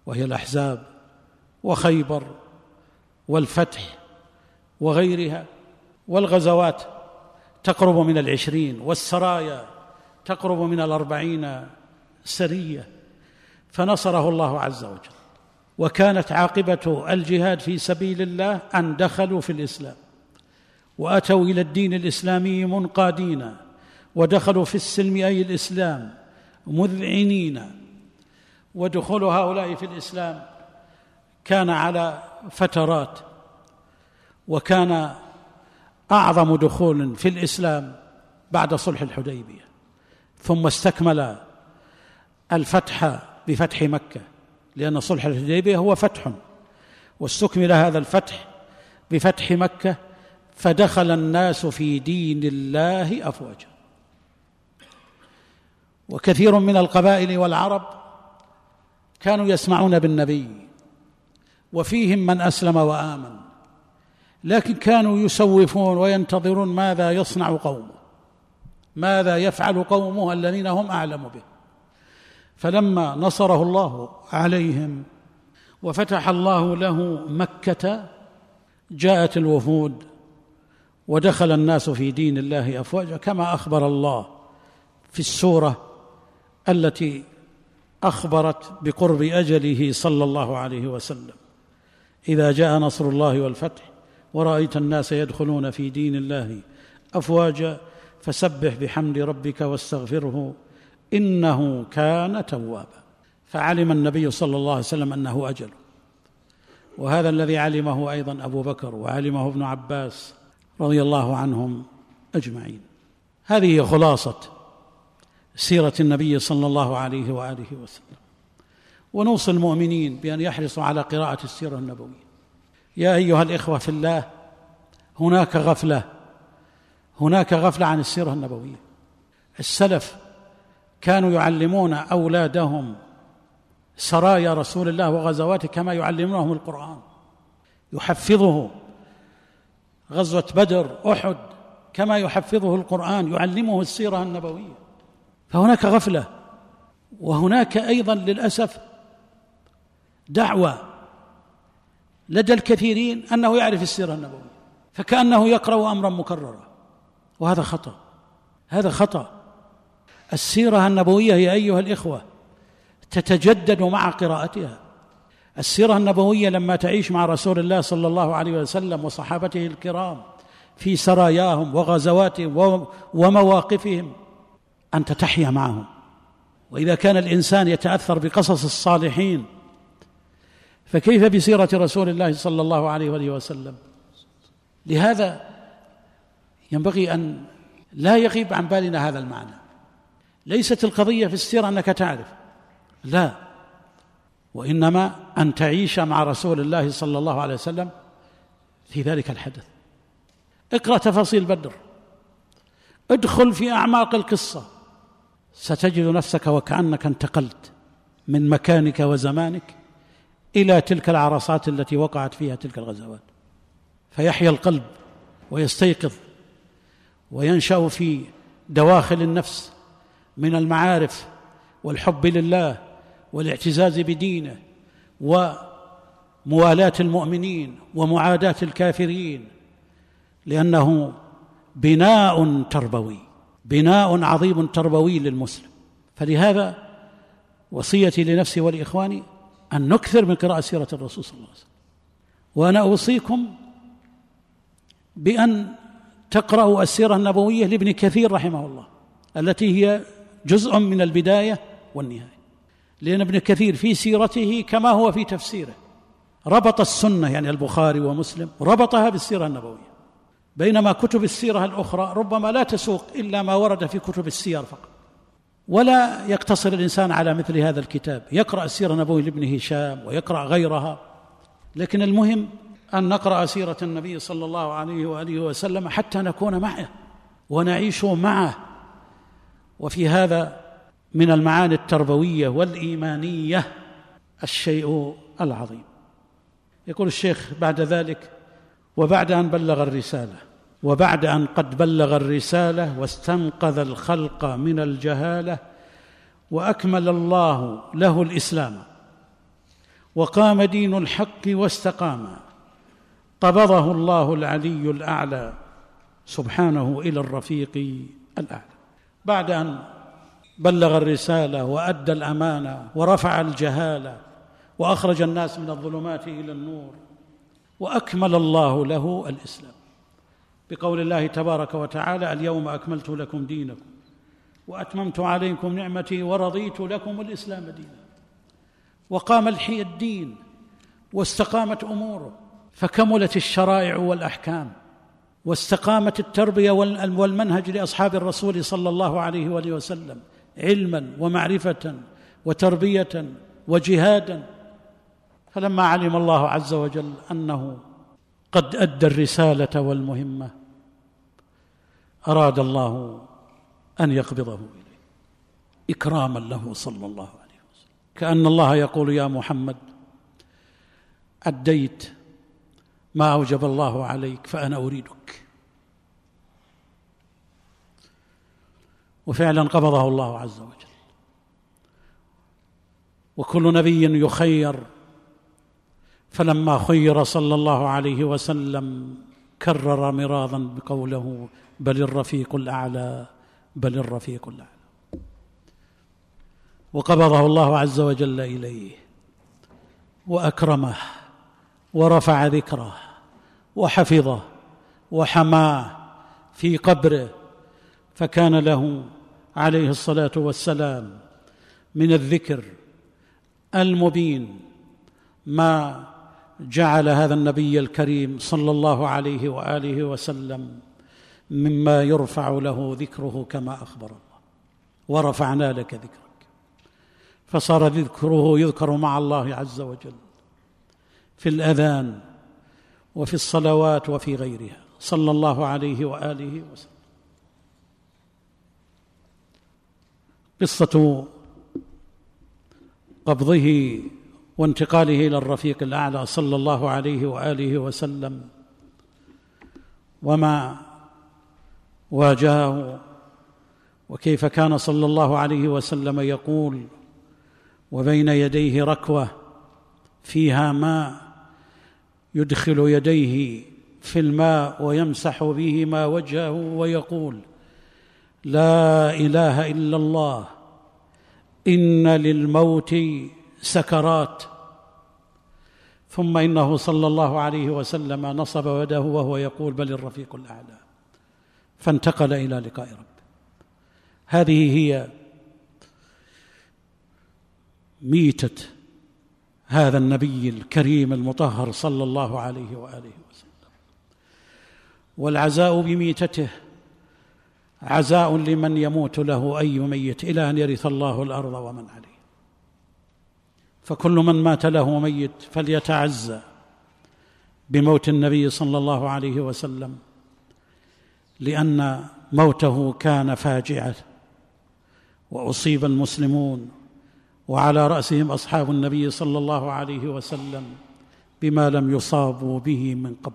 وهي الأحزاب وخيبر والفتح وغيرها، والغزوات تقرب من 20، والسرايا تقرب من 40 سرية، فنصره الله عز وجل. وكانت عاقبة الجهاد في سبيل الله أن دخلوا في الإسلام وأتوا إلى الدين الإسلامي منقادين، ودخلوا في السلم أي الإسلام مذعنين. ودخول هؤلاء في الإسلام كان على فترات، وكان أعظم دخول في الإسلام بعد صلح الحديبية، ثم استكمل الفتح بفتح مكة، لأن صلح الحديبية هو فتح، واستكمل هذا الفتح بفتح مكة، فدخل الناس في دين الله أفواجا. وكثير من القبائل والعرب كانوا يسمعون بالنبي، وفيهم من أسلم وآمن، لكن كانوا يسوفون وينتظرون ماذا يصنع قومه، ماذا يفعل قومه الذين هم أعلم به. فلما نصره الله عليهم وفتح الله له مكة، جاءت الوفود ودخل الناس في دين الله أفواجا، كما أخبر الله في السورة التي أخبرت بقرب أجله صلى الله عليه وسلم: إذا جاء نصر الله والفتح ورأيت الناس يدخلون في دين الله أفواجا فسبح بحمد ربك واستغفره إنه كان توابا. فعلم النبي صلى الله عليه وسلم أنه أجل، وهذا الذي علمه أيضا أبو بكر وعلمه ابن عباس رضي الله عنهم أجمعين. هذه هي خلاصة سيرة النبي صلى الله عليه وآله وسلم. ونوصي المؤمنين بأن يحرصوا على قراءة السيرة النبوية. يا أيها الإخوة في الله، هناك غفلة عن السيرة النبوية. السلف كانوا يعلمون أولادهم سرايا رسول الله وغزواته كما يعلمونهم القرآن، يحفظه غزوة بدر أحد كما يحفظه القرآن، يعلمه السيرة النبوية. فهناك غفلة، وهناك أيضا للأسف دعوة لدى الكثيرين أنه يعرف السيرة النبوية، فكأنه يقرأ أمرا مكررا، وهذا خطأ. هذا خطأ. السيرة النبوية يا أيها الإخوة تتجدد مع قراءتها. السيرة النبوية لما تعيش مع رسول الله صلى الله عليه وسلم وصحابته الكرام في سراياهم وغزواتهم ومواقفهم، أنت تحيا معهم. وإذا كان الإنسان يتأثر بقصص الصالحين، فكيف بسيرة رسول الله صلى الله عليه وسلم؟ لهذا ينبغي أن لا يغيب عن بالنا هذا المعنى. ليست القضية في السيرة أنك تعرف، لا، وإنما أن تعيش مع رسول الله صلى الله عليه وسلم في ذلك الحدث. اقرأ تفاصيل بدر، ادخل في أعماق القصة، ستجد نفسك وكأنك انتقلت من مكانك وزمانك إلى تلك العرصات التي وقعت فيها تلك الغزوات، فيحيا القلب ويستيقظ وينشأ في دواخل النفس من المعارف والحب لله والاعتزاز بدينه وموالاة المؤمنين ومعاداة الكافرين، لأنه بناء تربوي، بناء عظيم تربوي للمسلم. فلهذا وصيتي لنفسي ولإخواني أن نكثر من قراءة سيرة الرسول صلى الله عليه وسلم. وأنا أوصيكم بأن تقرأوا السيرة النبوية لابن كثير رحمه الله، التي هي جزء من البداية والنهاية، لأن ابن كثير في سيرته كما هو في تفسيره ربط السنة، يعني البخاري ومسلم، ربطها بالسيرة النبوية، بينما كتب السيرة الأخرى ربما لا تسوق إلا ما ورد في كتب السير فقط. ولا يقتصر الإنسان على مثل هذا الكتاب، يقرأ السيرة النبوية لابن هشام ويقرأ غيرها، لكن المهم أن نقرأ سيرة النبي صلى الله عليه وآله وسلم حتى نكون معه ونعيش معه. وفي هذا من المعاني التربوية والإيمانية الشيء العظيم. يقول الشيخ بعد ذلك: وبعد أن بلغ الرسالة، وبعد أن قد بلغ الرسالة واستنقذ الخلق من الجهالة، وأكمل الله له الإسلام وقام دين الحق واستقام، قبضه الله العلي الأعلى سبحانه إلى الرفيق الأعلى. بعد أن بلغ الرسالة وأدى الأمانة ورفع الجهالة وأخرج الناس من الظلمات إلى النور، وأكمل الله له الإسلام بقول الله تبارك وتعالى: اليوم أكملت لكم دينكم وأتممت عليكم نعمتي ورضيت لكم الإسلام دينا. وقام الدين واستقامت أموره، فكملت الشرائع والأحكام، واستقامت التربية والمنهج لأصحاب الرسول صلى الله عليه وآله وسلم علما ومعرفة وتربية وجهادا. فلما علم الله عز وجل أنه قد أدى الرسالة والمهمة، أراد الله أن يقبضه إليه إكراما له صلى الله عليه وسلم، كأن الله يقول: يا محمد، أديت ما أوجب الله عليك فأنا أريدك. وفعلا قبضه الله عز وجل. وكل نبي يخير، فلما خير صلى الله عليه وسلم كرر مرارا بقوله: بل الرفيق الأعلى، بل الرفيق الأعلى. وقبضه الله عز وجل إليه وأكرمه ورفع ذكره وحفظه وحماه في قبره، فكان له عليه الصلاة والسلام من الذكر المبين ما جعل هذا النبي الكريم صلى الله عليه وآله وسلم مما يرفع له ذكره كما أخبر الله: ورفعنا لك ذكرك. فصار ذكره يذكر مع الله عز وجل في الأذان وفي الصلوات وفي غيرها صلى الله عليه وآله وسلم. قصة قبضه وانتقاله إلى الرفيق الأعلى صلى الله عليه وآله وسلم، وما واجهه، وكيف كان صلى الله عليه وسلم يقول وبين يديه ركوة فيها ماء يدخل يديه في الماء ويمسح بهما وجهه ويقول: لا إله إلا الله، إن للموت سكرات. ثم إنه صلى الله عليه وسلم نصب يده وهو يقول: بل الرفيق الأعلى، فانتقل إلى لقاء ربه. هذه هي ميتة هذا النبي الكريم المطهر صلى الله عليه وآله وسلم. والعزاء بميتته عزاء لمن يموت له أي ميت إلى أن يرث الله الأرض ومن عليه. فكل من مات له ميت فليتعزى بموت النبي صلى الله عليه وسلم، لأن موته كان فاجعة، وأصيب المسلمون وعلى رأسهم أصحاب النبي صلى الله عليه وسلم بما لم يصابوا به من قبل.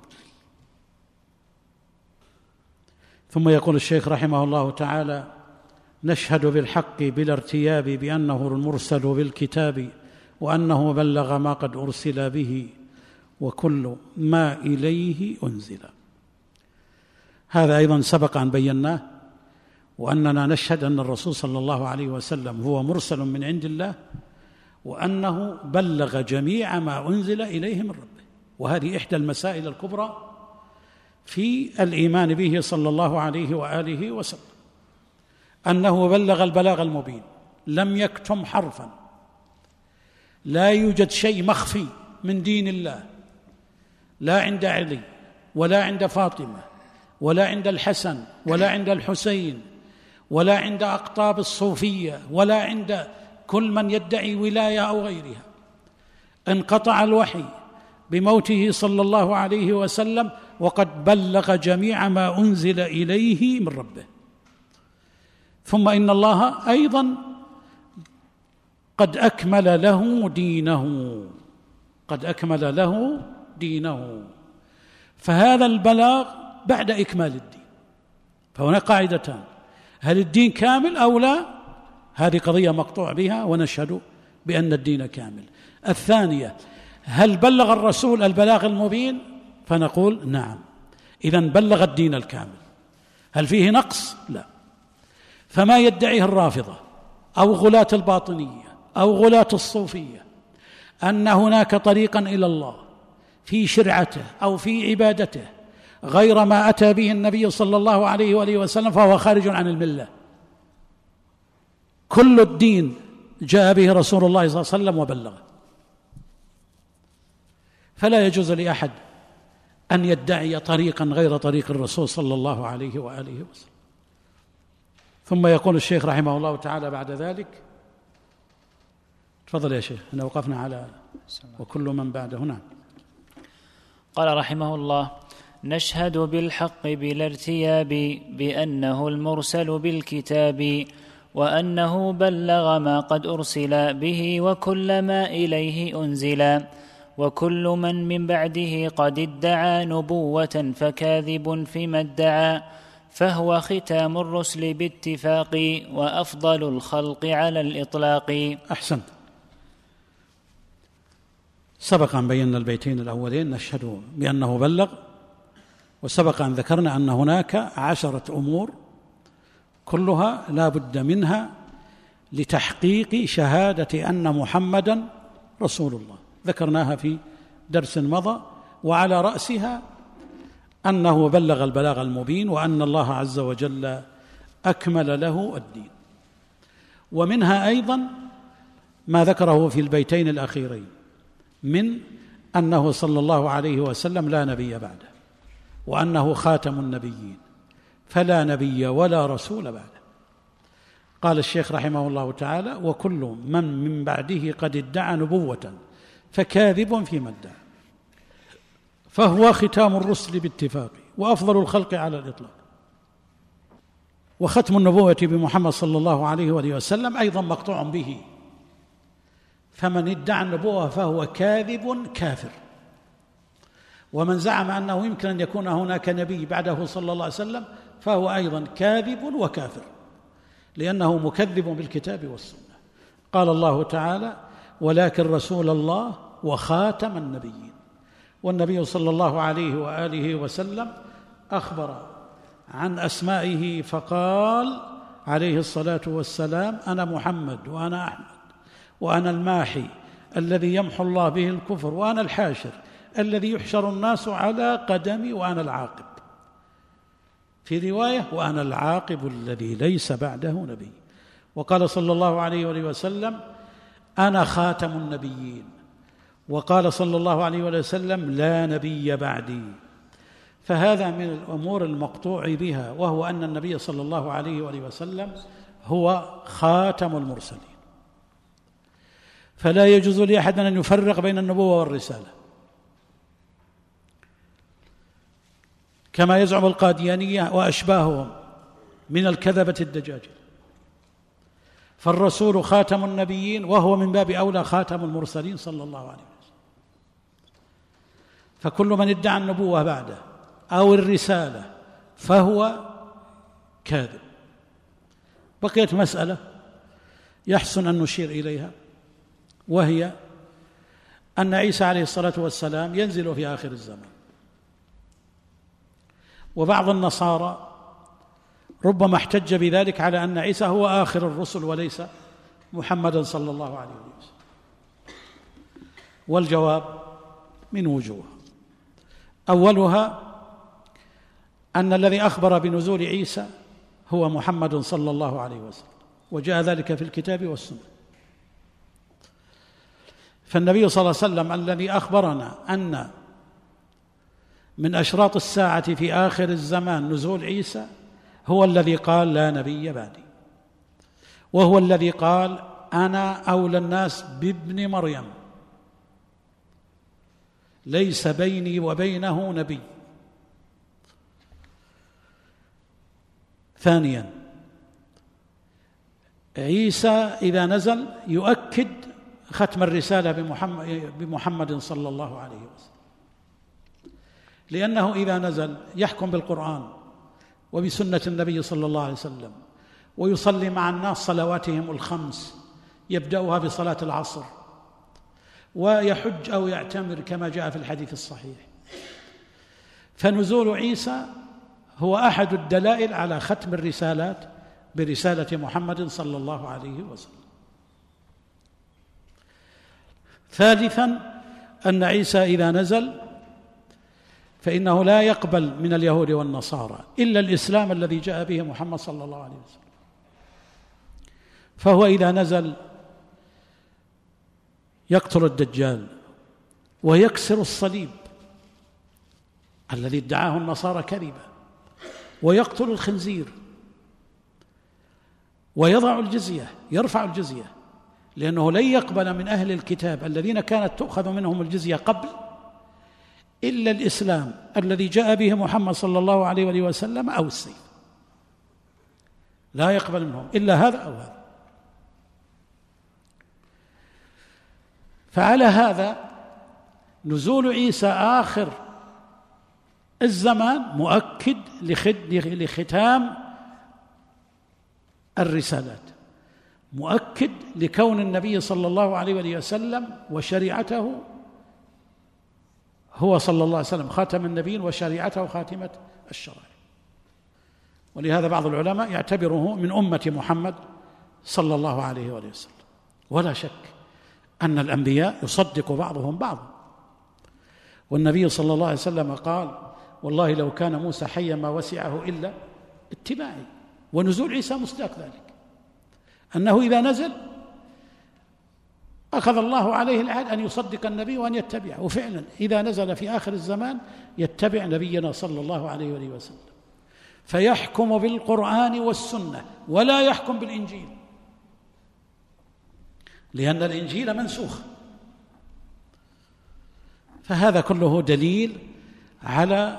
ثم يقول الشيخ رحمه الله تعالى: نشهد بالحق بلا ارتياب بأنه المرسل بالكتاب، وأنه بلغ ما قد أرسل به، وكل ما إليه أنزل. هذا أيضا سبق أن بيناه، وأننا نشهد أن الرسول صلى الله عليه وسلم هو مرسل من عند الله، وأنه بلغ جميع ما أنزل إليه من ربه. وهذه إحدى المسائل الكبرى في الإيمان به صلى الله عليه وآله وسلم، أنه بلغ البلاغ المبين، لم يكتم حرفا، لا يوجد شيء مخفي من دين الله، لا عند علي ولا عند فاطمة ولا عند الحسن ولا عند الحسين ولا عند أقطاب الصوفية ولا عند كل من يدعي ولاية أو غيرها. انقطع الوحي بموته صلى الله عليه وسلم، وقد بلغ جميع ما أنزل إليه من ربه. ثم إن الله أيضا قد أكمل له دينه، قد أكمل له دينه. فهذا البلاغ بعد إكمال الدين. فهنا قاعدتان: هل الدين كامل أو لا؟ هذه قضية مقطوع بها ونشهد بأن الدين كامل. الثانية: هل بلغ الرسول البلاغ المبين؟ فنقول نعم، إذن بلغ الدين الكامل. هل فيه نقص؟ لا. فما يدعيه الرافضة أو غلاة الباطنية أو غلاة الصوفية أن هناك طريقا إلى الله في شرعته أو في عبادته غير ما أتى به النبي صلى الله عليه وآله وسلم فهو خارج عن الملة. كل الدين جاء به رسول الله صلى الله عليه وسلم وبلغه، فلا يجوز لأحد أن يدعي طريقا غير طريق الرسول صلى الله عليه وآله وسلم. ثم يقول الشيخ رحمه الله تعالى بعد ذلك، تفضل يا شيخ، أنا وقفنا على وكل من بعده. نعم. قال رحمه الله: نشهد بالحق بلا ارتياب بأنه المرسل بالكتاب، وأنه بلغ ما قد أرسل به وكل ما إليه أنزل، وكل من بعده قد ادعى نبوة فكاذب فيما ادعى، فهو ختام الرسل باتفاق وأفضل الخلق على الإطلاق. أحسنت. سبق أن بينا البيتين الأولين نشهد بأنه بلغ، وسبق أن ذكرنا أن هناك 10 أمور كلها لا بد منها لتحقيق شهادة أن محمدًا رسول الله، ذكرناها في درس مضى، وعلى رأسها أنه بلغ البلاغ المبين، وأن الله عز وجل أكمل له الدين. ومنها أيضا ما ذكره في البيتين الأخيرين من أنه صلى الله عليه وسلم لا نبي بعده، وأنه خاتم النبيين فلا نبي ولا رسول بعده. قال الشيخ رحمه الله تعالى: وكل من بعده قد ادعى نبوة فكاذب فيما ادعى، فهو ختام الرسل باتفاق وأفضل الخلق على الإطلاق. وختم النبوة بمحمد صلى الله عليه وآله وسلم أيضا مقطوع به، فمن ادعى النبوة فهو كاذب كافر. ومن زعم أنه يمكن أن يكون هناك نبي بعده صلى الله عليه وسلم فهو أيضا كاذب وكافر، لأنه مكذب بالكتاب والسنة. قال الله تعالى: ولكن رسول الله وخاتم النبيين. والنبي صلى الله عليه وآله وسلم أخبر عن أسمائه فقال عليه الصلاة والسلام: أنا محمد وأنا أحمد وأنا الماحي الذي يمحو الله به الكفر، وأنا الحاشر الذي يحشر الناس على قدمي، وأنا العاقب. في رواية: وأنا العاقب الذي ليس بعده نبي. وقال صلى الله عليه وآله وسلم: أنا خاتم النبيين. وقال صلى الله عليه وسلم: لا نبي بعدي. فهذا من الأمور المقطوع بها، وهو أن النبي صلى الله عليه وسلم هو خاتم المرسلين، فلا يجوز لأحد أن يفرق بين النبوة والرسالة كما يزعم القاديانية وأشباههم من الكذبة الدجاجة. فالرسول خاتم النبيين، وهو من باب أولى خاتم المرسلين صلى الله عليه وسلم. فكل من ادعى النبوة بعده أو الرسالة فهو كاذب. بقيت مسألة يحسن أن نشير إليها، وهي أن عيسى عليه الصلاة والسلام ينزل في آخر الزمان، وبعض النصارى ربما احتج بذلك على أن عيسى هو آخر الرسل وليس محمدا صلى الله عليه وسلم. والجواب من وجوه: أولها أن الذي أخبر بنزول عيسى هو محمد صلى الله عليه وسلم، وجاء ذلك في الكتاب والسنة. فالنبي صلى الله عليه وسلم الذي أخبرنا أن من أشراط الساعة في آخر الزمان نزول عيسى هو الذي قال: لا نبي بعدي، وهو الذي قال: أنا أولى الناس بابن مريم ليس بيني وبينه نبي. ثانيا، عيسى إذا نزل يؤكد ختم الرسالة بمحمد صلى الله عليه وسلم، لأنه إذا نزل يحكم بالقرآن وبسنة النبي صلى الله عليه وسلم، ويصلي مع الناس صلواتهم الخمس يبدأها بصلاة العصر، ويحج أو يعتمر كما جاء في الحديث الصحيح. فنزول عيسى هو أحد الدلائل على ختم الرسالات برسالة محمد صلى الله عليه وسلم. ثالثا أن عيسى إذا نزل فإنه لا يقبل من اليهود والنصارى إلا الإسلام الذي جاء به محمد صلى الله عليه وسلم. فهو إذا نزل يقتل الدجال ويكسر الصليب الذي ادعاه النصارى كذبا، ويقتل الخنزير، ويضع الجزية، يرفع الجزية، لأنه لن يقبل من أهل الكتاب الذين كانت تؤخذ منهم الجزية قبل إلا الإسلام الذي جاء به محمد صلى الله عليه وسلم أو السيف، لا يقبل منهم إلا هذا أو هذا. فعلى هذا نزول عيسى آخر الزمان مؤكد لختام الرسالات، مؤكد لكون النبي صلى الله عليه وسلم وشريعته هو صلى الله عليه وسلم خاتم النبيين وشريعته خاتمة الشرائع. ولهذا بعض العلماء يعتبره من أمة محمد صلى الله عليه وسلم. ولا شك أن الأنبياء يصدق بعضهم بعضا، والنبي صلى الله عليه وسلم قال: والله لو كان موسى حيا ما وسعه إلا اتباعي. ونزول عيسى مصداق ذلك، أنه إذا نزل أخذ الله عليه العهد أن يصدق النبي وأن يتبعه، وفعلا إذا نزل في آخر الزمان يتبع نبينا صلى الله عليه وسلم، فيحكم بالقرآن والسنة ولا يحكم بالإنجيل، لأن الإنجيل منسوخ. فهذا كله دليل على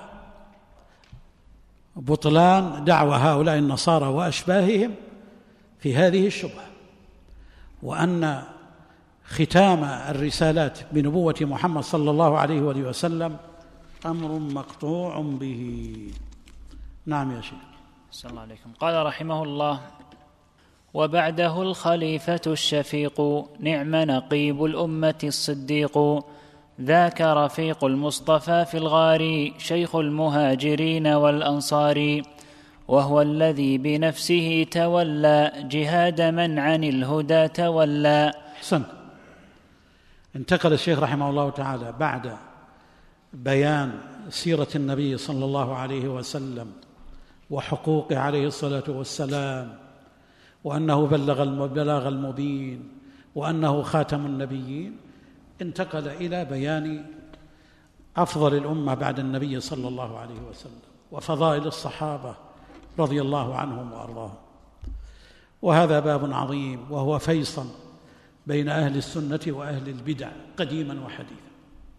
بطلان دعوى هؤلاء النصارى وأشباههم في هذه الشبهة، وأن ختام الرسالات بنبوة محمد صلى الله عليه وسلم أمر مقطوع به. نعم يا شيخ. صلى الله عليكم. قال رحمه الله: وبعده الخليفة الشفيق، نعم نقيب الأمة الصديق، ذاك رفيق المصطفى في الغار، شيخ المهاجرين والأنصار، وهو الذي بنفسه تولى جهاد من عن الهدى تولى. حسن. انتقل الشيخ رحمه الله تعالى بعد بيان سيرة النبي صلى الله عليه وسلم وحقوقه عليه الصلاة والسلام، وأنه بلغ البلاغ المبين، وأنه خاتم النبيين، انتقل إلى بيان أفضل الأمة بعد النبي صلى الله عليه وسلم وفضائل الصحابة رضي الله عنهم وأرضاهم. وهذا باب عظيم، وهو فيصل بين أهل السنة وأهل البدع قديما وحديثا.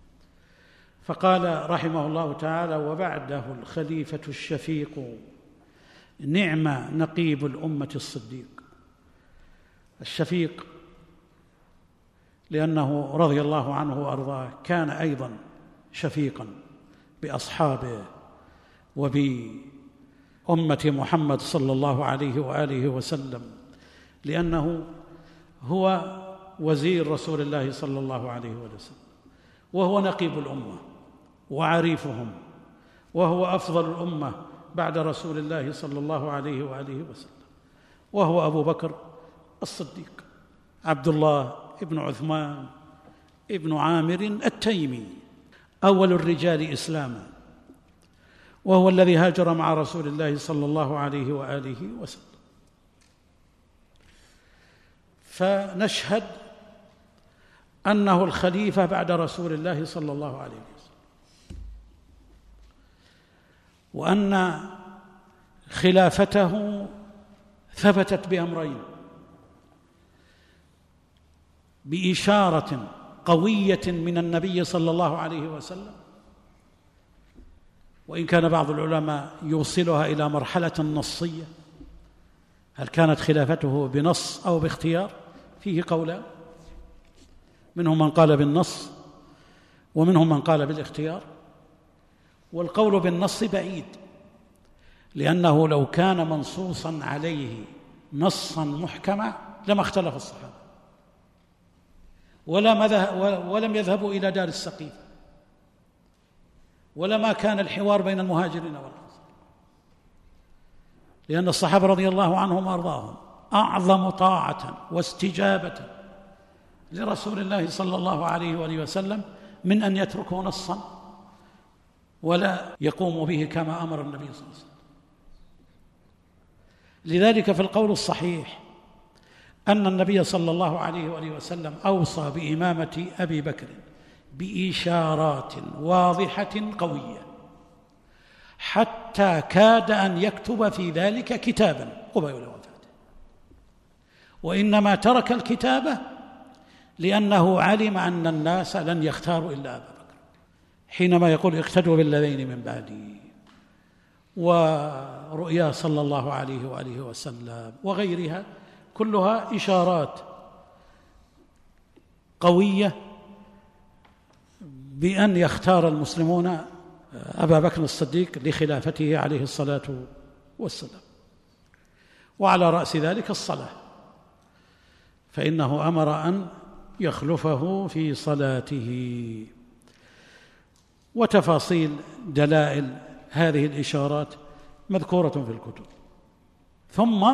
فقال رحمه الله تعالى: وبعده الخليفة الشفيق، نعم نقيب الأمة الصديق. الشفيق لأنه رضي الله عنه وأرضاه كان أيضا شفيقا بأصحابه وبأمة محمد صلى الله عليه وآله وسلم، لأنه هو وزير رسول الله صلى الله عليه وسلم، وهو نقيب الأمة وعريفهم، وهو أفضل الأمة بعد رسول الله صلى الله عليه وآله وسلم، وهو أبو بكر الصديق عبد الله ابن عثمان ابن عامر التيمي، أول الرجال إسلاما، وهو الذي هاجر مع رسول الله صلى الله عليه وآله وسلم. فنشهد أنه الخليفة بعد رسول الله صلى الله عليه وسلم، وأن خلافته ثبتت بأمرين: بإشارة قوية من النبي صلى الله عليه وسلم، وإن كان بعض العلماء يوصلها إلى مرحلة نصية، هل كانت خلافته بنص أو باختيار؟ فيه قولان، منهم من قال بالنص ومنهم من قال بالاختيار. والقول بالنص بعيد، لأنه لو كان منصوصا عليه نصا محكما لما اختلف الصحابة، ولم يذهبوا إلى دار السقيفة، ولما كان الحوار بين المهاجرين والأنصار، لأن الصحابة رضي الله عنهم وأرضاهم أعظم طاعة واستجابة لرسول الله صلى الله عليه وآله وسلم من أن يتركوا نصا ولا يقوموا به كما أمر النبي صلى الله عليه وسلم. لذلك في القول الصحيح أن النبي صلى الله عليه وآله وسلم أوصى بإمامة أبي بكر بإشارات واضحة قوية، حتى كاد أن يكتب في ذلك كتابا قبيل وفاته، وإنما ترك الكتابة لأنه علم أن الناس لن يختاروا إلا أبا بكر، حينما يقول اقتدوا بالذين من بعدي، ورؤيا صلى الله عليه وآله وسلم وغيرها كلها إشارات قوية بأن يختار المسلمون أبا بكر الصديق لخلافته عليه الصلاة والسلام. وعلى رأس ذلك الصلاة، فإنه أمر أن يخلفه في صلاته. وتفاصيل دلائل هذه الإشارات مذكورة في الكتب. ثم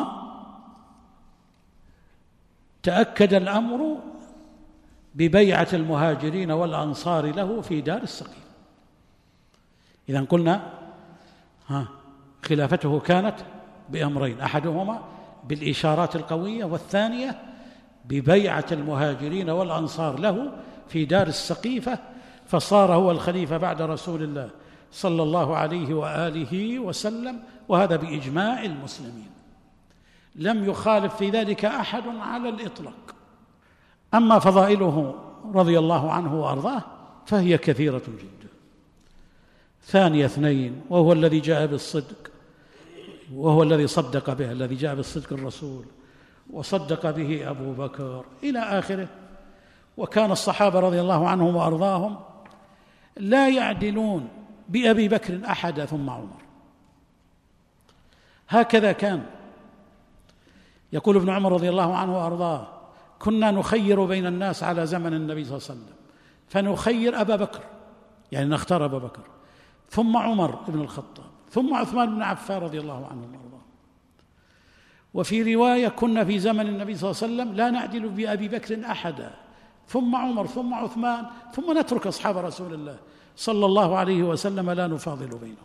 تأكد الأمر ببيعة المهاجرين والأنصار له في دار السقيفة. إذن قلنا خلافته كانت بأمرين، أحدهما بالإشارات القوية، والثانية ببيعة المهاجرين والأنصار له في دار السقيفة، فصار هو الخليفة بعد رسول الله صلى الله عليه وآله وسلم، وهذا بإجماع المسلمين، لم يخالف في ذلك أحد على الإطلاق. أما فضائله رضي الله عنه وأرضاه فهي كثيرة جدا. ثاني اثنين، وهو الذي جاء بالصدق، وهو الذي صدق به، الذي جاء بالصدق الرسول وصدق به أبو بكر إلى آخره. وكان الصحابة رضي الله عنهم وأرضاهم لا يعدلون بأبي بكر أحد ثم عمر، هكذا كان. يقول ابن عمر رضي الله عنه وأرضاه: كنا نخير بين الناس على زمن النبي صلى الله عليه وسلم، فنخير أبا بكر، يعني نختار أبا بكر، ثم عمر بن الخطاب، ثم عثمان بن عفان رضي الله عنه وأرضاه. وفي رواية: كنا في زمن النبي صلى الله عليه وسلم لا نعدل بأبي بكر أحدا، ثم عمر، ثم عثمان، ثم نترك أصحاب رسول الله صلى الله عليه وسلم لا نفاضل بينهم.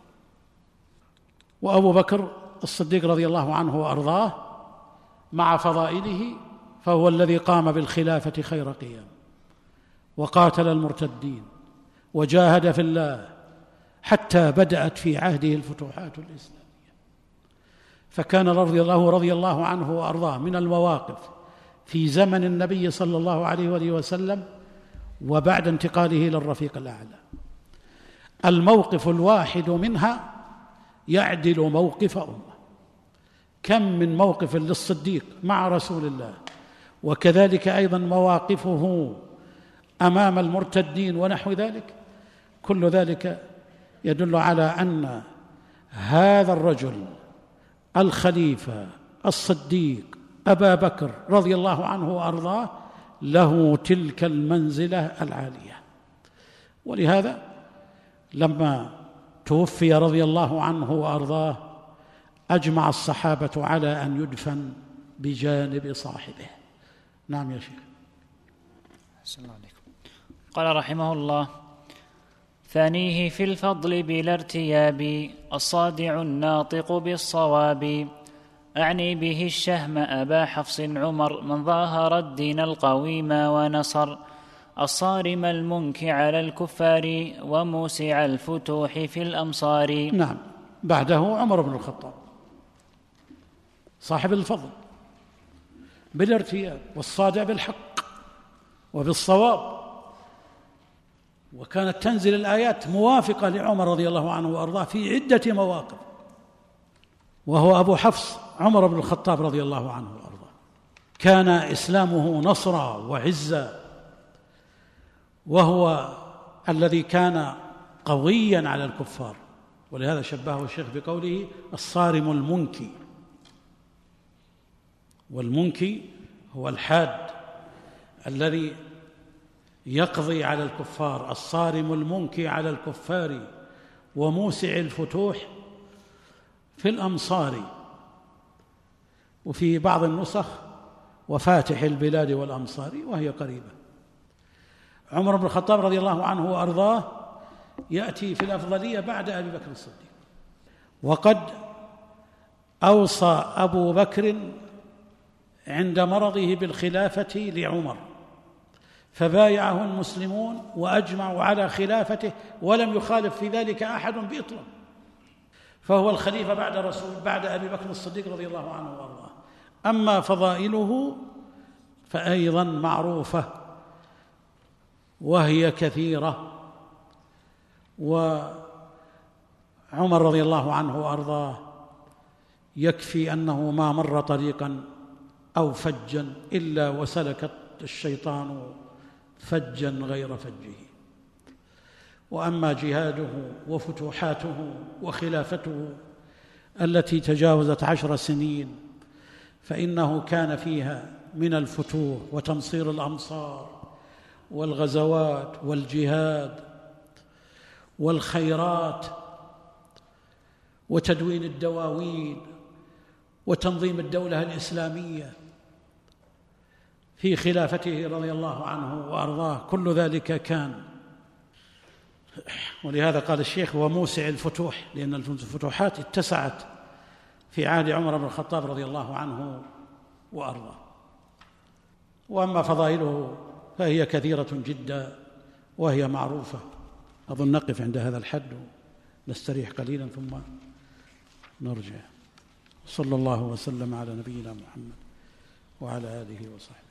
وأبو بكر الصديق رضي الله عنه وأرضاه مع فضائله فهو الذي قام بالخلافة خير قيام، وقاتل المرتدين وجاهد في الله حتى بدأت في عهده الفتوحات الإسلامية. فكان رضي الله عنه وأرضاه من المواقف في زمن النبي صلى الله عليه وآله وسلم وبعد انتقاله إلى الرفيق الأعلى، الموقف الواحد منها يعدل موقف أمة. كم من موقف للصديق مع رسول الله، وكذلك أيضا مواقفه أمام المرتدين ونحو ذلك، كل ذلك يدل على أن هذا الرجل الخليفة الصديق أبا بكر رضي الله عنه وأرضاه له تلك المنزلة العالية. ولهذا لما توفي رضي الله عنه وأرضاه أجمع الصحابة على أن يدفن بجانب صاحبه. نعم يا شيخ. السلام عليكم. قال رحمه الله: ثانيه في الفضل بلا ارتياب، الصادع الناطق بالصواب، أعني به الشهم أبا حفص عمر، من ظاهر الدين القويم ونصر، الصارم المنك على الكفار، وموسع الفتوح في الأمصار. نعم، بعده عمر بن الخطاب صاحب الفضل بالارتياب، والصادع بالحق وبالصواب. وكانت تنزل الآيات موافقة لعمر رضي الله عنه وأرضاه في عدة مواقف، وهو أبو حفص عمر بن الخطاب رضي الله عنه وأرضاه. كان إسلامه نصرا وعزا، وهو الذي كان قويا على الكفار، ولهذا شبهه الشيخ بقوله الصارم المنكي. والمنكي هو الحاد الذي يقضي على الكفار، الصارم المنكي على الكفار وموسع الفتوح في الأمصار، وفي بعض النسخ وفاتح البلاد والأمصار، وهي قريبة. عمر بن الخطاب رضي الله عنه وأرضاه يأتي في الأفضلية بعد أبي بكر الصديق، وقد أوصى أبو بكر عند مرضه بالخلافة لعمر، فبايعه المسلمون وأجمعوا على خلافته، ولم يخالف في ذلك أحد بإطلاق، فهو الخليفة بعد أبي بكر الصديق رضي الله عنه وأرضاه. أما فضائله فأيضا معروفة وهي كثيرة، وعمر رضي الله عنه وأرضاه يكفي أنه ما مر طريقا أو فجا إلا وسلك الشيطان فجا غير فجه. وأما جهاده وفتوحاته وخلافته التي تجاوزت 10 سنين فإنه كان فيها من الفتوح وتمصير الأمصار والغزوات والجهاد والخيرات وتدوين الدواوين وتنظيم الدولة الإسلامية في خلافته رضي الله عنه وأرضاه، كل ذلك كان. ولهذا قال الشيخ وموسع الفتوح، لأن الفتوحات اتسعت في عهد عمر بن الخطاب رضي الله عنه وأرضاه. وأما فضائله فهي كثيرة جدا وهي معروفة. أظن نقف عند هذا الحد ونستريح قليلا ثم نرجع. صلى الله وسلم على نبينا محمد وعلى آله وصحبه.